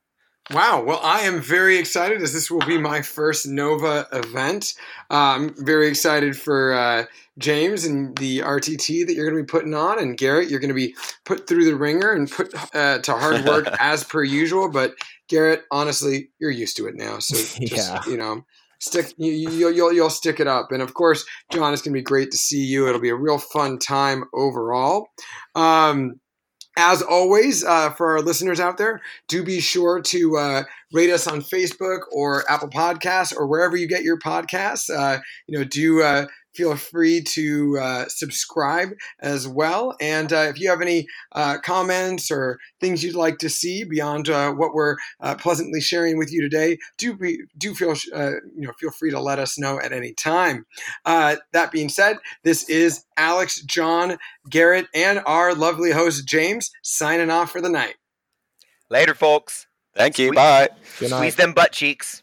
Wow. Well, I am very excited as this will be my first Nova event. Uh, I'm very excited for uh, James and the R T T that you're going to be putting on. And Garrett, you're going to be put through the ringer and put uh, to hard work as per usual. But Garrett, honestly, you're used to it now. So just, Yeah. you know, stick you, you'll, you'll, you'll stick it up. And of course, John, it's going to be great to see you. It'll be a real fun time overall. Um, As always, uh, for our listeners out there, do be sure to uh, rate us on Facebook or Apple Podcasts or wherever you get your podcasts. Uh, you know, do uh, feel free to uh, subscribe as well. And uh, if you have any uh, comments or things you'd like to see beyond uh, what we're uh, pleasantly sharing with you today, do be, do feel uh, you know feel free to let us know at any time. Uh, that being said, this is Alex, John, Garrett, and our lovely host James signing off for the night. Later, folks. Thank you. Sque- Bye. Good night. Squeeze them butt cheeks.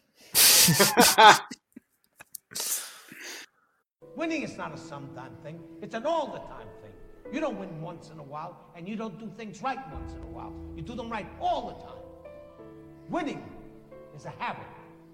Winning is not a sometime thing. It's an all-the-time thing. You don't win once in a while, and you don't do things right once in a while. You do them right all the time. Winning is a habit.